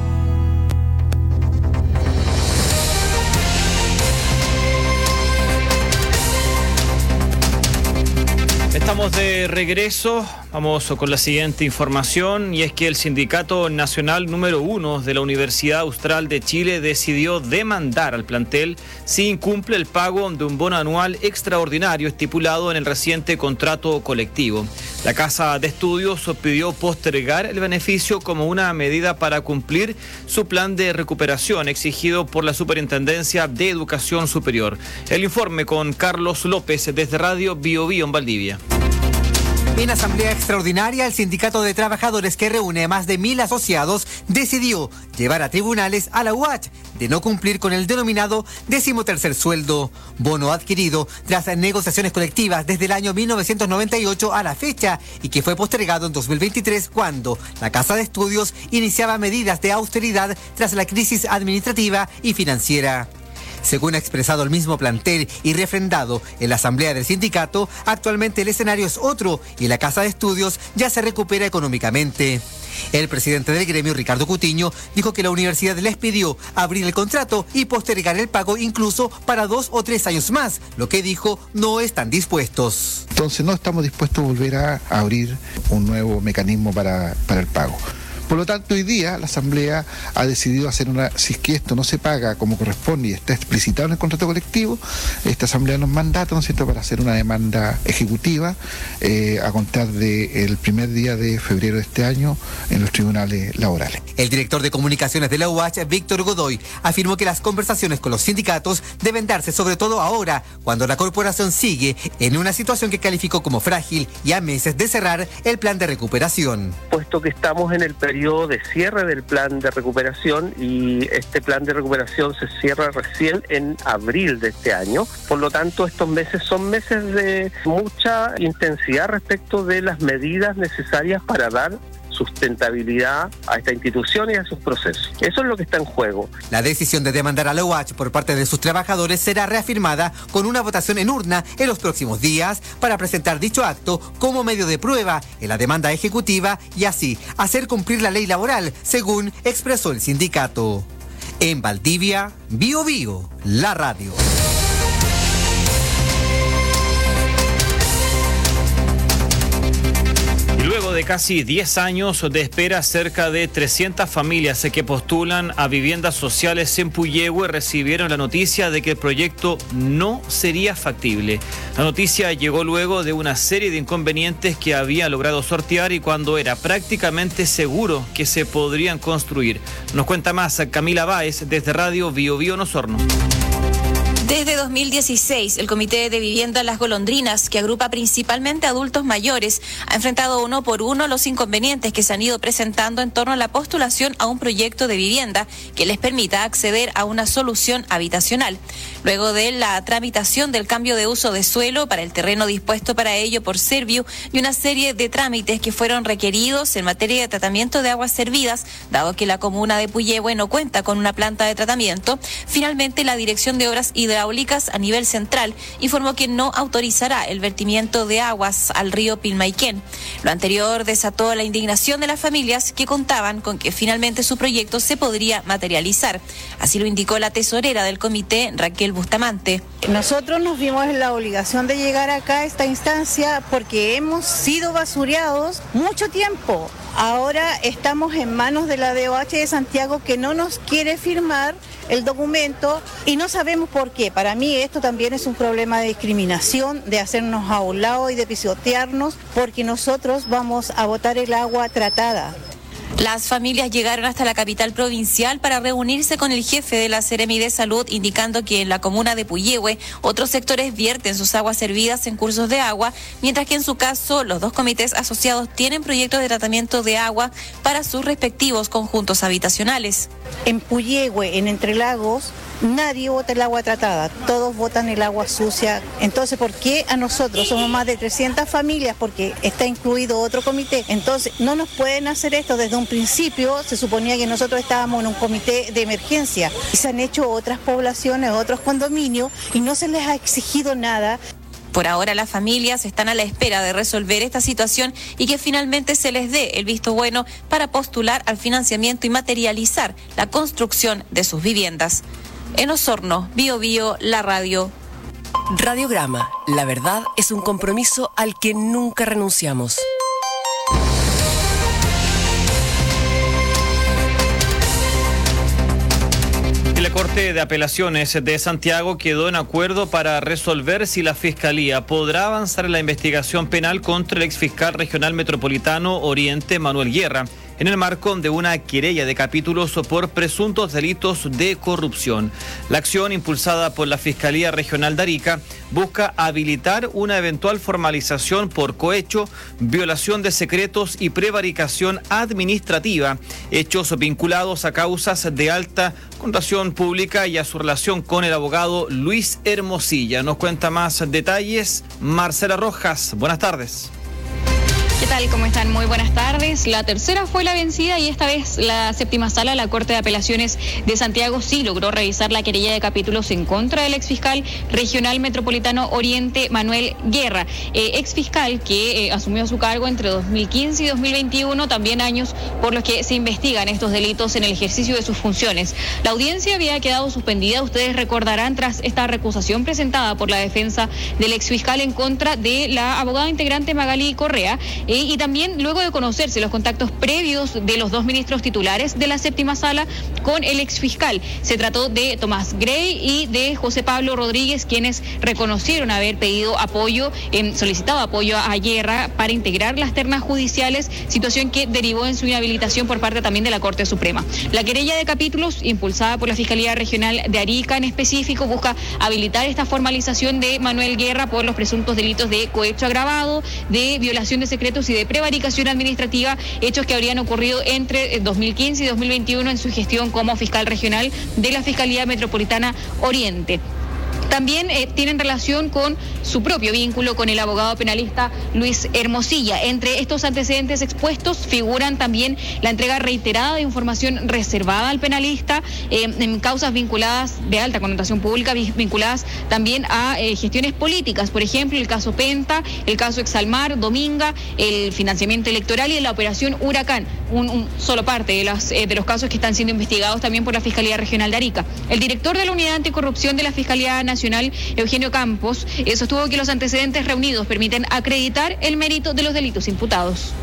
K: Estamos Estamos de regreso, vamos con la siguiente información, y es que el Sindicato Nacional número uno de la Universidad Austral de Chile decidió demandar al plantel si incumple el pago de un bono anual extraordinario estipulado en el reciente contrato colectivo. La Casa de Estudios pidió postergar el beneficio como una medida para cumplir su plan de recuperación exigido por la Superintendencia de Educación Superior. El informe con Carlos López desde Radio Bio Bio en Valdivia.
P: En asamblea extraordinaria, el Sindicato de Trabajadores, que reúne a más de mil asociados, decidió llevar a tribunales a la U A Ch de no cumplir con el denominado decimotercer sueldo, bono adquirido tras negociaciones colectivas desde el año mil novecientos noventa y ocho a la fecha y que fue postergado en dos mil veintitrés cuando la Casa de Estudios iniciaba medidas de austeridad tras la crisis administrativa y financiera. Según ha expresado el mismo plantel y refrendado en la asamblea del sindicato, actualmente el escenario es otro y la Casa de Estudios ya se recupera económicamente. El presidente del gremio, Ricardo Cutiño, dijo que la universidad les pidió abrir el contrato y postergar el pago incluso para dos o tres años más, lo que dijo no están dispuestos.
Q: Entonces no estamos dispuestos a volver a abrir un nuevo mecanismo para, para el pago. Por lo tanto, hoy día la Asamblea ha decidido hacer una, si es que esto no se paga como corresponde y está explicitado en el contrato colectivo, esta Asamblea nos mandata, ¿no es cierto?, para hacer una demanda ejecutiva eh, a contar del primer día de febrero de este año en los tribunales laborales.
P: El director de comunicaciones de la U A Ch, Víctor Godoy, afirmó que las conversaciones con los sindicatos deben darse sobre todo ahora, cuando la corporación sigue en una situación que calificó como frágil y a meses de cerrar el plan de recuperación.
R: Puesto que estamos en el periodo de cierre del plan de recuperación y este plan de recuperación se cierra recién en abril de este año, por lo tanto estos meses son meses de mucha intensidad respecto de las medidas necesarias para dar sustentabilidad a esta institución y a sus procesos. Eso es lo que está en juego.
P: La decisión de demandar a la U A Ch por parte de sus trabajadores será reafirmada con una votación en urna en los próximos días para presentar dicho acto como medio de prueba en la demanda ejecutiva y así hacer cumplir la ley laboral, según expresó el sindicato. En Valdivia, Bio Bio, la radio.
K: Luego de casi diez años de espera, cerca de trescientas familias que postulan a viviendas sociales en Puyehue recibieron la noticia de que el proyecto no sería factible. La noticia llegó luego de una serie de inconvenientes que había logrado sortear y cuando era prácticamente seguro que se podrían construir. Nos cuenta más Camila Báez desde Radio Bio Bio en Osorno.
T: Desde dos mil dieciséis, el Comité de Vivienda Las Golondrinas, que agrupa principalmente adultos mayores, ha enfrentado uno por uno los inconvenientes que se han ido presentando en torno a la postulación a un proyecto de vivienda que les permita acceder a una solución habitacional. Luego de la tramitación del cambio de uso de suelo para el terreno dispuesto para ello por Serviu y una serie de trámites que fueron requeridos en materia de tratamiento de aguas servidas, dado que la comuna de Puyehue no cuenta con una planta de tratamiento, finalmente la Dirección de Obras Hidráulicas a nivel central informó que no autorizará el vertimiento de aguas al río Pilmaiquén. Lo anterior desató la indignación de las familias que contaban con que finalmente su proyecto se podría materializar. Así lo indicó la tesorera del comité, Raquel Bustamante.
Y: Nosotros nos vimos en la obligación de llegar acá a esta instancia porque hemos sido basureados mucho tiempo. Ahora estamos en manos de la D O H de Santiago, que no nos quiere firmar el documento y no sabemos por qué. Para mí esto también es un problema de discriminación, de hacernos a un lado y de pisotearnos, porque nosotros vamos a botar el agua tratada.
T: Las familias llegaron hasta la capital provincial para reunirse con el jefe de la Seremi de Salud, indicando que en la comuna de Puyehue otros sectores vierten sus aguas servidas en cursos de agua, mientras que en su caso los dos comités asociados tienen proyectos de tratamiento de agua para sus respectivos conjuntos habitacionales.
Y: En Puyehue, en Entre Lagos, nadie bota el agua tratada, todos botan el agua sucia. Entonces, ¿por qué a nosotros somos más de trescientas familias? Porque está incluido otro comité. Entonces, no nos pueden hacer esto. Desde un principio se suponía que nosotros estábamos en un comité de emergencia. Y se han hecho otras poblaciones, otros condominios y no se les ha exigido nada.
T: Por ahora las familias están a la espera de resolver esta situación y que finalmente se les dé el visto bueno para postular al financiamiento y materializar la construcción de sus viviendas. En Osorno, Bio Bio, la radio.
B: Radiograma, la verdad es un compromiso al que nunca renunciamos.
K: La Corte de Apelaciones de Santiago quedó en acuerdo para resolver si la Fiscalía podrá avanzar en la investigación penal contra el exfiscal regional metropolitano Oriente, Manuel Guerra, en el marco de una querella de capítulos por presuntos delitos de corrupción. La acción, impulsada por la Fiscalía Regional de Arica, busca habilitar una eventual formalización por cohecho, violación de secretos y prevaricación administrativa, hechos vinculados a causas de alta connotación pública y a su relación con el abogado Luis Hermosilla. Nos cuenta más detalles Marcela Rojas. Buenas tardes.
S: ¿Qué tal? ¿Cómo están? Muy buenas tardes. La tercera fue la vencida y esta vez la séptima sala, la Corte de Apelaciones de Santiago, sí logró revisar la querella de capítulos en contra del exfiscal regional metropolitano Oriente, Manuel Guerra, eh, exfiscal que eh, asumió su cargo entre dos mil quince y dos mil veintiuno, también años por los que se investigan estos delitos en el ejercicio de sus funciones. La audiencia había quedado suspendida, ustedes recordarán, tras esta recusación presentada por la defensa del exfiscal en contra de la abogada integrante Magali Correa, y también luego de conocerse los contactos previos de los dos ministros titulares de la séptima sala con el exfiscal. Se trató de Tomás Grey y de José Pablo Rodríguez, quienes reconocieron haber pedido apoyo, eh, solicitado apoyo a Guerra para integrar las ternas judiciales, situación que derivó en su inhabilitación por parte también de la Corte Suprema. La querella de capítulos, impulsada por la Fiscalía Regional de Arica en específico, busca habilitar esta formalización de Manuel Guerra por los presuntos delitos de cohecho agravado, de violación de secretos y de prevaricación administrativa, hechos que habrían ocurrido entre dos mil quince y dos mil veintiuno en su gestión como fiscal regional de la Fiscalía Metropolitana Oriente. También eh, tienen relación con su propio vínculo con el abogado penalista Luis Hermosilla. Entre estos antecedentes expuestos figuran también la entrega reiterada de información reservada al penalista eh, en causas vinculadas de alta connotación pública, vinculadas también a eh, gestiones políticas. Por ejemplo, el caso Penta, el caso Exalmar, Dominga, el financiamiento electoral y la operación Huracán. Un, un solo parte de, las, eh, de los casos que están siendo investigados también por la Fiscalía Regional de Arica. El director de la Unidad Anticorrupción de la Fiscalía Nacional, Eugenio Campos, eh, sostuvo que los antecedentes reunidos permiten acreditar el mérito de los delitos imputados.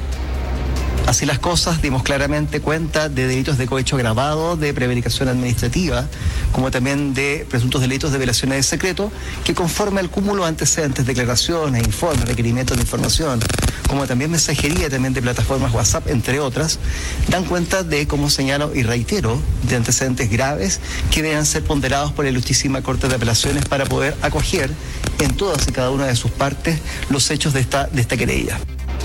U: Así las cosas, dimos claramente cuenta de delitos de cohecho agravado, de prevaricación administrativa, como también de presuntos delitos de violaciones de secreto, que conforme al cúmulo de antecedentes, declaraciones, informes, requerimientos de información, como también mensajería también de plataformas WhatsApp, entre otras, dan cuenta de, como señalo y reitero, de antecedentes graves que deben ser ponderados por la Ilustrísima Corte de Apelaciones para poder acoger en todas y cada una de sus partes los hechos de esta, de esta querella.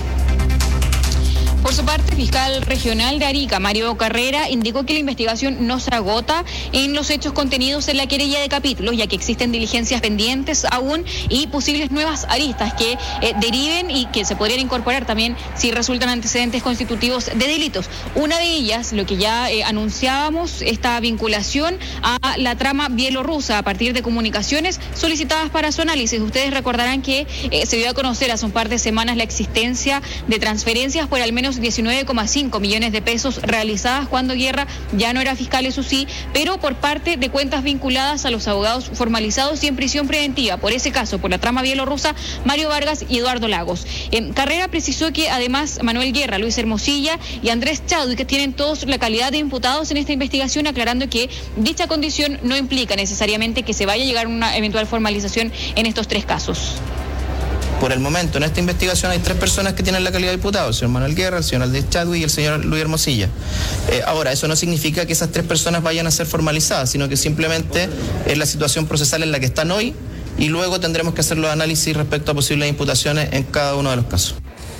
S: Por su parte, el fiscal regional de Arica, Mario Carrera, indicó que la investigación no se agota en los hechos contenidos en la querella de capítulos, ya que existen diligencias pendientes aún y posibles nuevas aristas que eh, deriven y que se podrían incorporar también si resultan antecedentes constitutivos de delitos. Una de ellas, lo que ya eh, anunciábamos, esta vinculación a la trama bielorrusa a partir de comunicaciones solicitadas para su análisis. Ustedes recordarán que eh, se dio a conocer hace un par de semanas la existencia de transferencias por al menos diecinueve coma cinco millones de pesos realizadas cuando Guerra ya no era fiscal, eso sí, pero por parte de cuentas vinculadas a los abogados formalizados y en prisión preventiva. Por ese caso, por la trama bielorrusa, Mario Vargas y Eduardo Lagos. En Carrera precisó que además Manuel Guerra, Luis Hermosilla y Andrés Chadwick, que tienen todos la calidad de imputados en esta investigación, aclarando que dicha condición no implica necesariamente que se vaya a llegar a una eventual formalización en estos tres casos.
V: Por el momento, en esta investigación hay tres personas que tienen la calidad de diputado: el señor Manuel Guerra, el señor Andrés Chadwick y el señor Luis Hermosilla. Eh, ahora, eso no significa que esas tres personas vayan a ser formalizadas, sino que simplemente es la situación procesal en la que están hoy y luego tendremos que hacer los análisis respecto a posibles imputaciones en cada uno de los casos.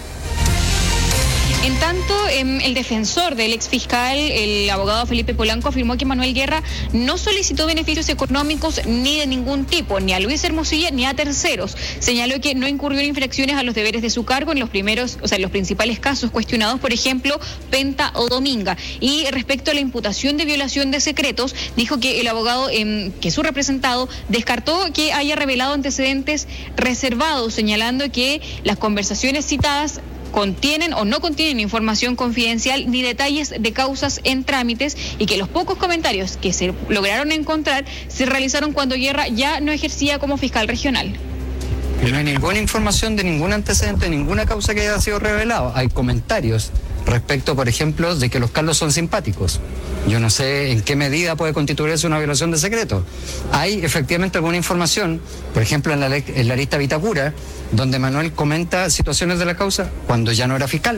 S: En tanto, el defensor del exfiscal, el abogado Felipe Polanco, afirmó que Manuel Guerra no solicitó beneficios económicos ni de ningún tipo, ni a Luis Hermosilla ni a terceros. Señaló que no incurrió en infracciones a los deberes de su cargo en los primeros, o sea, en los principales casos cuestionados, por ejemplo, Penta o Dominga. Y respecto a la imputación de violación de secretos, dijo que el abogado, eh, que su representado, descartó que haya revelado antecedentes reservados, señalando que las conversaciones citadas contienen o no contienen información confidencial ni detalles de causas en trámites y que los pocos comentarios que se lograron encontrar se realizaron cuando Guerra ya no ejercía como fiscal regional.
A: No hay ninguna información de ningún antecedente, ninguna causa que haya sido revelada. Hay comentarios respecto, por ejemplo, de que los Carlos son simpáticos. Yo no sé en qué medida puede constituirse una violación de secreto. Hay efectivamente alguna información, por ejemplo, en la, en la lista Vitacura, donde Manuel comenta situaciones de la causa cuando ya no era fiscal.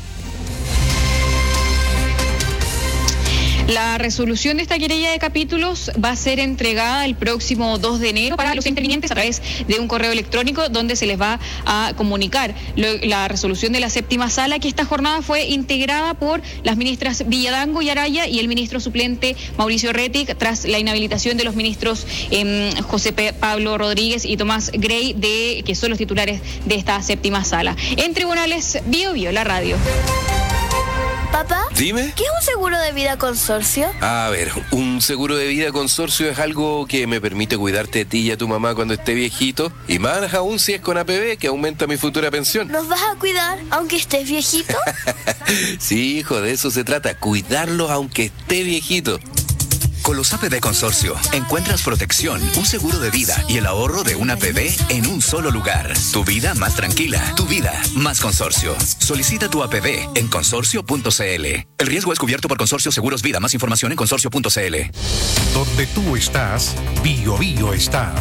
S: La resolución de esta querella de capítulos va a ser entregada el próximo dos de enero para los intervinientes a través de un correo electrónico donde se les va a comunicar lo, la resolución de la séptima sala, que esta jornada fue integrada por las ministras Villadango y Araya y el ministro suplente Mauricio Rettig tras la inhabilitación de los ministros eh, José P. Pablo Rodríguez y Tomás Grey, de, que son los titulares de esta séptima sala. En tribunales, Bio Bio, la radio.
D: Papá,
G: dime.
D: ¿Qué es un seguro de vida consorcio?
G: A ver, un seguro de vida consorcio es algo que me permite cuidarte de ti y a tu mamá cuando esté viejito, y más aún si es con A P B, que aumenta mi futura pensión.
D: ¿Nos vas a cuidar aunque estés viejito?
G: Sí, hijo, de eso se trata, cuidarlos aunque esté viejito.
N: Con los A P B Consorcio encuentras protección, un seguro de vida y el ahorro de una A P B en un solo lugar. Tu vida más tranquila, tu vida más consorcio. Solicita tu A P B en consorcio punto c l. El riesgo es cubierto por Consorcio Seguros Vida. Más información en consorcio punto c l.
C: Donde tú estás, Bio Bio está.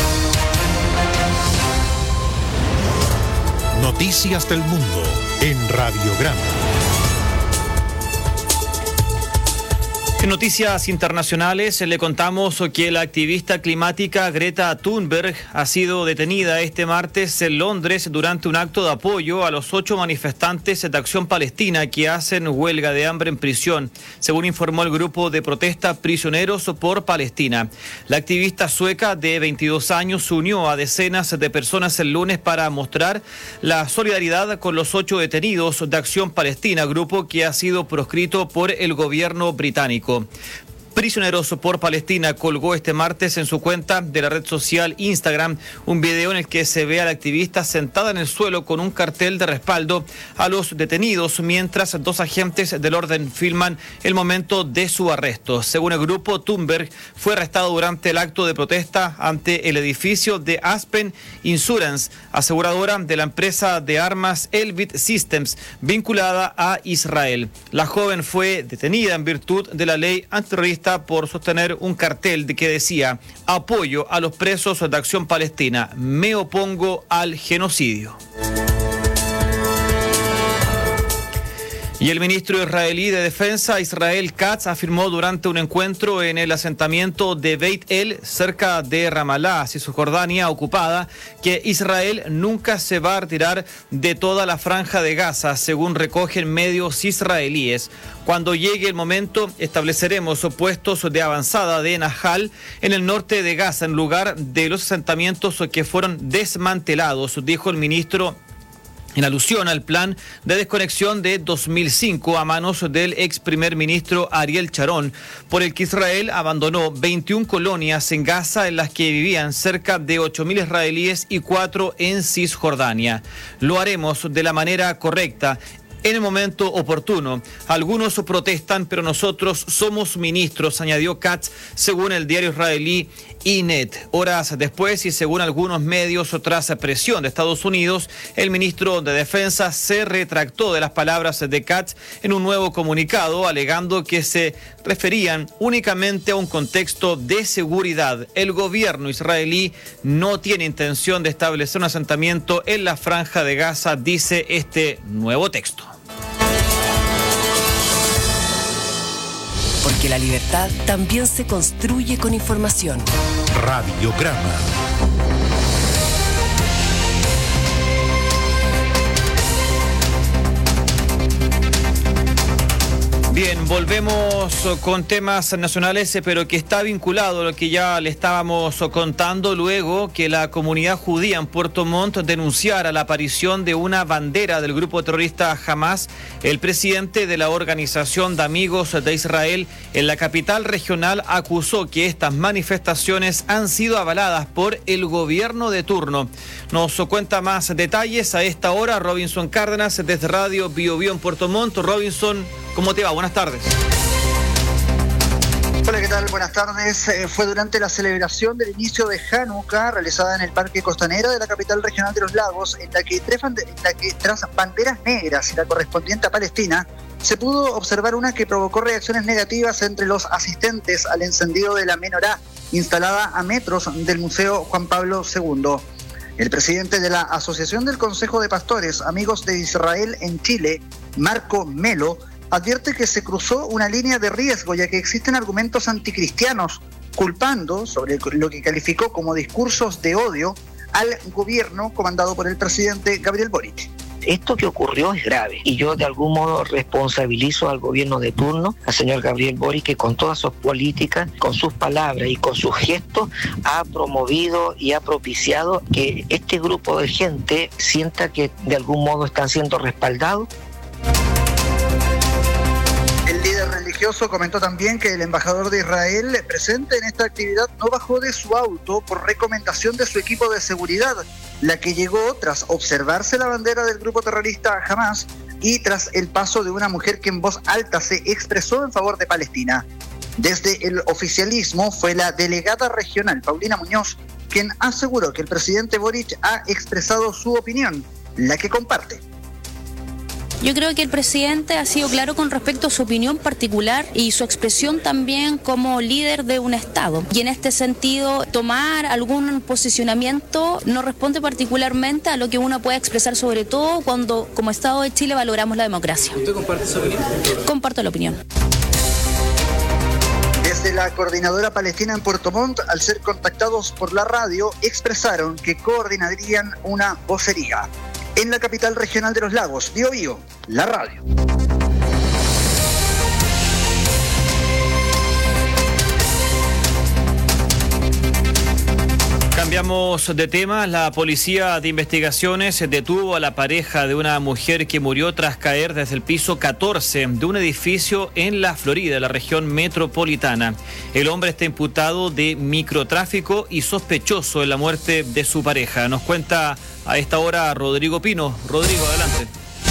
C: Noticias del mundo en Radiograma.
K: En noticias internacionales le contamos que la activista climática Greta Thunberg ha sido detenida este martes en Londres durante un acto de apoyo a los ocho manifestantes de Acción Palestina que hacen huelga de hambre en prisión, según informó el grupo de protesta Prisioneros por Palestina. La activista sueca de veintidós años se unió a decenas de personas el lunes para mostrar la solidaridad con los ocho detenidos de Acción Palestina, grupo que ha sido proscrito por el gobierno británico. Prisioneros por Palestina colgó este martes en su cuenta de la red social Instagram un video en el que se ve a la activista sentada en el suelo con un cartel de respaldo a los detenidos, mientras dos agentes del orden filman el momento de su arresto. Según el grupo, Thunberg fue arrestado durante el acto de protesta ante el edificio de Aspen Insurance, aseguradora de la empresa de armas Elbit Systems, vinculada a Israel. La joven fue detenida en virtud de la ley antiterrorista por sostener un cartel de que decía: apoyo a los presos de Acción Palestina, me opongo al genocidio. Y el ministro israelí de Defensa, Israel Katz, afirmó durante un encuentro en el asentamiento de Beit El, cerca de Ramallah, Cisjordania ocupada, que Israel nunca se va a retirar de toda la franja de Gaza, según recogen medios israelíes. Cuando llegue el momento, estableceremos puestos de avanzada de Nahal en el norte de Gaza, en lugar de los asentamientos que fueron desmantelados, dijo el ministro, en alusión al plan de desconexión de dos mil cinco a manos del ex primer ministro Ariel Sharon, por el que Israel abandonó veintiuna colonias en Gaza en las que vivían cerca de ocho mil israelíes y cuatro en Cisjordania. Lo haremos de la manera correcta, en el momento oportuno. Algunos protestan, pero nosotros somos ministros, añadió Katz, según el diario israelí Inet. Horas después, y según algunos medios, tras presión de Estados Unidos, el ministro de Defensa se retractó de las palabras de Katz en un nuevo comunicado, alegando que se referían únicamente a un contexto de seguridad. El gobierno israelí no tiene intención de establecer un asentamiento en la franja de Gaza, dice este nuevo texto.
B: Porque la libertad también se construye con información.
C: Radiograma.
K: Bien, volvemos con temas nacionales, pero que está vinculado a lo que ya le estábamos contando luego que la comunidad judía en Puerto Montt denunciara la aparición de una bandera del grupo terrorista Hamas. El presidente de la Organización de Amigos de Israel en la capital regional acusó que estas manifestaciones han sido avaladas por el gobierno de turno. Nos cuenta más detalles a esta hora Robinson Cárdenas desde Radio Bio Bio en Puerto Montt. Robinson, ¿cómo te va? Buenas tardes.
E: Hola, ¿qué tal? Buenas tardes. Eh, fue durante la celebración del inicio de Hanukkah realizada en el Parque Costanera de la capital regional de los Lagos, en la que, tres bande- en la que tras banderas negras y la correspondiente a Palestina, se pudo observar una que provocó reacciones negativas entre los asistentes al encendido de la menorá instalada a metros del Museo Juan Pablo segundo. El presidente de la Asociación del Consejo de Pastores Amigos de Israel en Chile, Marco Melo, advierte que se cruzó una línea de riesgo ya que existen argumentos anticristianos, culpando, sobre lo que calificó como discursos de odio, al gobierno comandado por el presidente Gabriel Boric.
F: Esto que ocurrió es grave y yo de algún modo responsabilizo al gobierno de turno, al señor Gabriel Boric, que con todas sus políticas, con sus palabras y con sus gestos ha promovido y ha propiciado que este grupo de gente sienta que de algún modo están siendo respaldados.
E: El líder religioso comentó también que el embajador de Israel presente en esta actividad no bajó de su auto por recomendación de su equipo de seguridad, la que llegó tras observarse la bandera del grupo terrorista Hamas y tras el paso de una mujer que en voz alta se expresó en favor de Palestina. Desde el oficialismo fue la delegada regional Paulina Muñoz quien aseguró que el presidente Boric ha expresado su opinión, la que comparte.
I: Yo creo que el presidente ha sido claro con respecto a su opinión particular y su expresión también como líder de un Estado. Y en este sentido, tomar algún posicionamiento no responde particularmente a lo que uno puede expresar, sobre todo cuando como Estado de Chile valoramos la democracia.
L: ¿Usted comparte su opinión?
I: Comparto la opinión.
E: Desde la coordinadora palestina en Puerto Montt, al ser contactados por la radio, expresaron que coordinarían una vocería. En la capital regional de los Lagos, Bio Bio, la radio.
K: Cambiamos de tema. La policía de investigaciones detuvo a la pareja de una mujer que murió tras caer desde el piso catorce de un edificio en la Florida, la región metropolitana. El hombre está imputado de microtráfico y sospechoso en la muerte de su pareja. Nos cuenta a esta hora Rodrigo Pino. Rodrigo, adelante.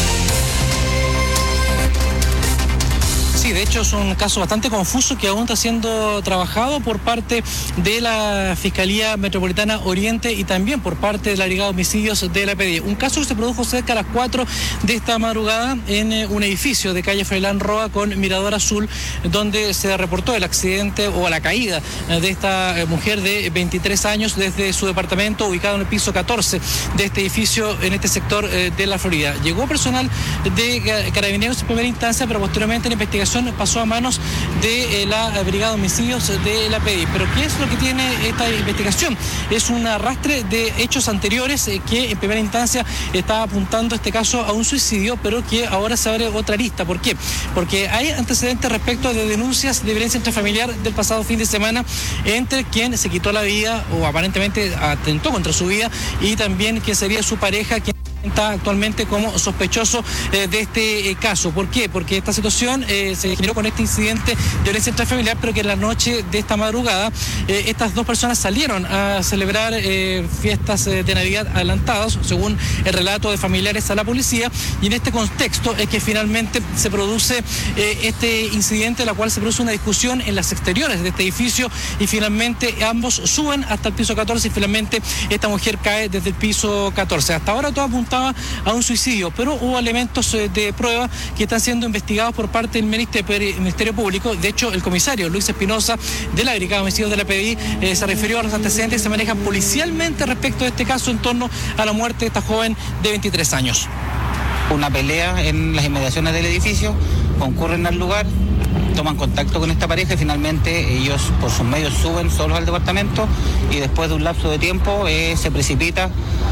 W: Sí, de hecho es un caso bastante confuso que aún está siendo trabajado por parte de la Fiscalía Metropolitana Oriente y también por parte de la Brigada de Homicidios de la P D I. Un caso que se produjo cerca a las cuatro de esta madrugada en un edificio de calle Freilán Roa con Mirador Azul, donde se reportó el accidente o la caída de esta mujer de veintitrés años desde su departamento ubicado en el piso catorce de este edificio en este sector de la Florida. Llegó personal de Carabineros en primera instancia, pero posteriormente la investigación pasó a manos de la Brigada de Homicidios de la P D I. Pero ¿qué es lo que tiene esta investigación? Es un arrastre de hechos anteriores que en primera instancia está apuntando este caso a un suicidio, pero que ahora se abre otra lista. ¿Por qué? Porque hay antecedentes respecto de denuncias de violencia intrafamiliar del pasado fin de semana entre quien se quitó la vida o aparentemente atentó contra su vida y también quien sería su pareja, quien está actualmente como sospechoso eh, de este eh, caso. ¿Por qué? Porque esta situación eh, se generó con este incidente de violencia intrafamiliar, pero que en la noche de esta madrugada eh, estas dos personas salieron a celebrar eh, fiestas eh, de Navidad adelantadas, según el relato de familiares a la policía, y en este contexto es que finalmente se produce eh, este incidente, en la cual se produce una discusión en las exteriores de este edificio y finalmente ambos suben hasta el piso catorce y finalmente esta mujer cae desde el piso catorce. Hasta ahora todo apunta a un suicidio, pero hubo elementos de prueba que están siendo investigados por parte del Ministerio Público. De hecho, el comisario Luis Espinosa de la Brigada de Homicidios de la P D I eh, se refirió a los antecedentes que se manejan policialmente respecto de este caso en torno a la muerte de esta joven de veintitrés años.
X: Una pelea en las inmediaciones del edificio, concurren al lugar, toman contacto con esta pareja y finalmente ellos por sus medios suben solos al departamento y después de un lapso de tiempo eh, se precipita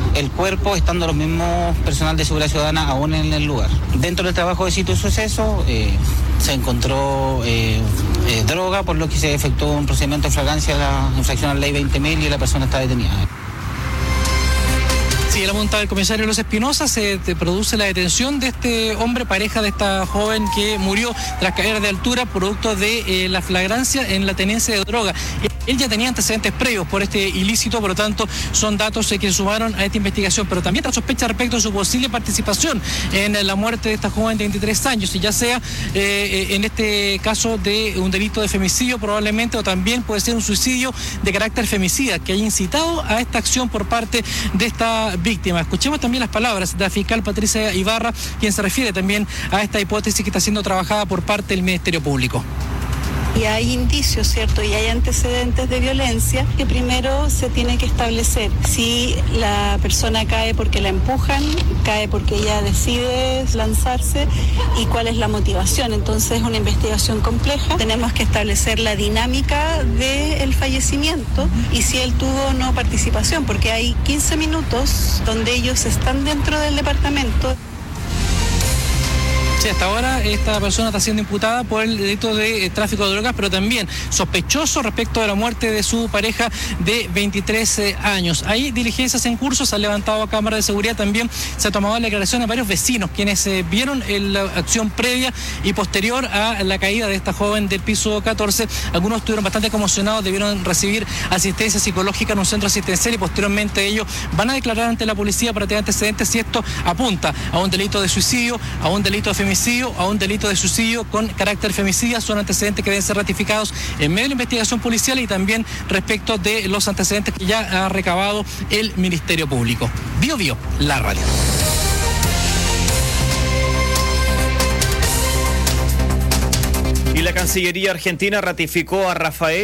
X: el cuerpo, estando los mismos personal de seguridad ciudadana aún en el lugar. Dentro del trabajo de sitio de suceso eh, se encontró eh, eh, droga, por lo que se efectuó un procedimiento de flagrancia de la infracción a la ley veinte mil y la persona está detenida.
W: Sí, la monta del comisario Los Espinosa se produce la detención de este hombre, pareja de esta joven que murió tras caer de altura producto de eh, la flagrancia en la tenencia de droga. Él ya tenía antecedentes previos por este ilícito, por lo tanto son datos eh, que se sumaron a esta investigación, pero también está sospecha respecto a su posible participación en eh, la muerte de esta joven de veintitrés años, y ya sea eh, en este caso de un delito de femicidio probablemente, o también puede ser un suicidio de carácter femicida que haya incitado a esta acción por parte de esta víctima. Escuchemos también las palabras de la fiscal Patricia Ibarra, quien se refiere también a esta hipótesis que está siendo trabajada por parte del Ministerio Público.
H: Y hay indicios, ¿cierto? Y hay antecedentes de violencia que primero se tiene que establecer si la persona cae porque la empujan, cae porque ella decide lanzarse y cuál es la motivación. Entonces es una investigación compleja. Tenemos que establecer la dinámica del fallecimiento y si él tuvo o no participación, porque hay quince minutos donde ellos están dentro del departamento.
W: Sí, hasta ahora esta persona está siendo imputada por el delito de eh, tráfico de drogas, pero también sospechoso respecto de la muerte de su pareja de veintitrés eh, años. Hay diligencias en curso, se han levantado a cámara de seguridad, también se ha tomado la declaración de varios vecinos, quienes eh, vieron eh, la acción previa y posterior a la caída de esta joven del piso catorce. Algunos estuvieron bastante conmocionados, debieron recibir asistencia psicológica en un centro asistencial y posteriormente ellos van a declarar ante la policía para tener antecedentes si esto apunta a un delito de suicidio, a un delito de femicidio, a un delito de suicidio con carácter femicida. Son antecedentes que deben ser ratificados en medio de la investigación policial y también respecto de los antecedentes que ya ha recabado el Ministerio Público. Bio Bio, la radio.
K: Y la Cancillería Argentina ratificó a Rafael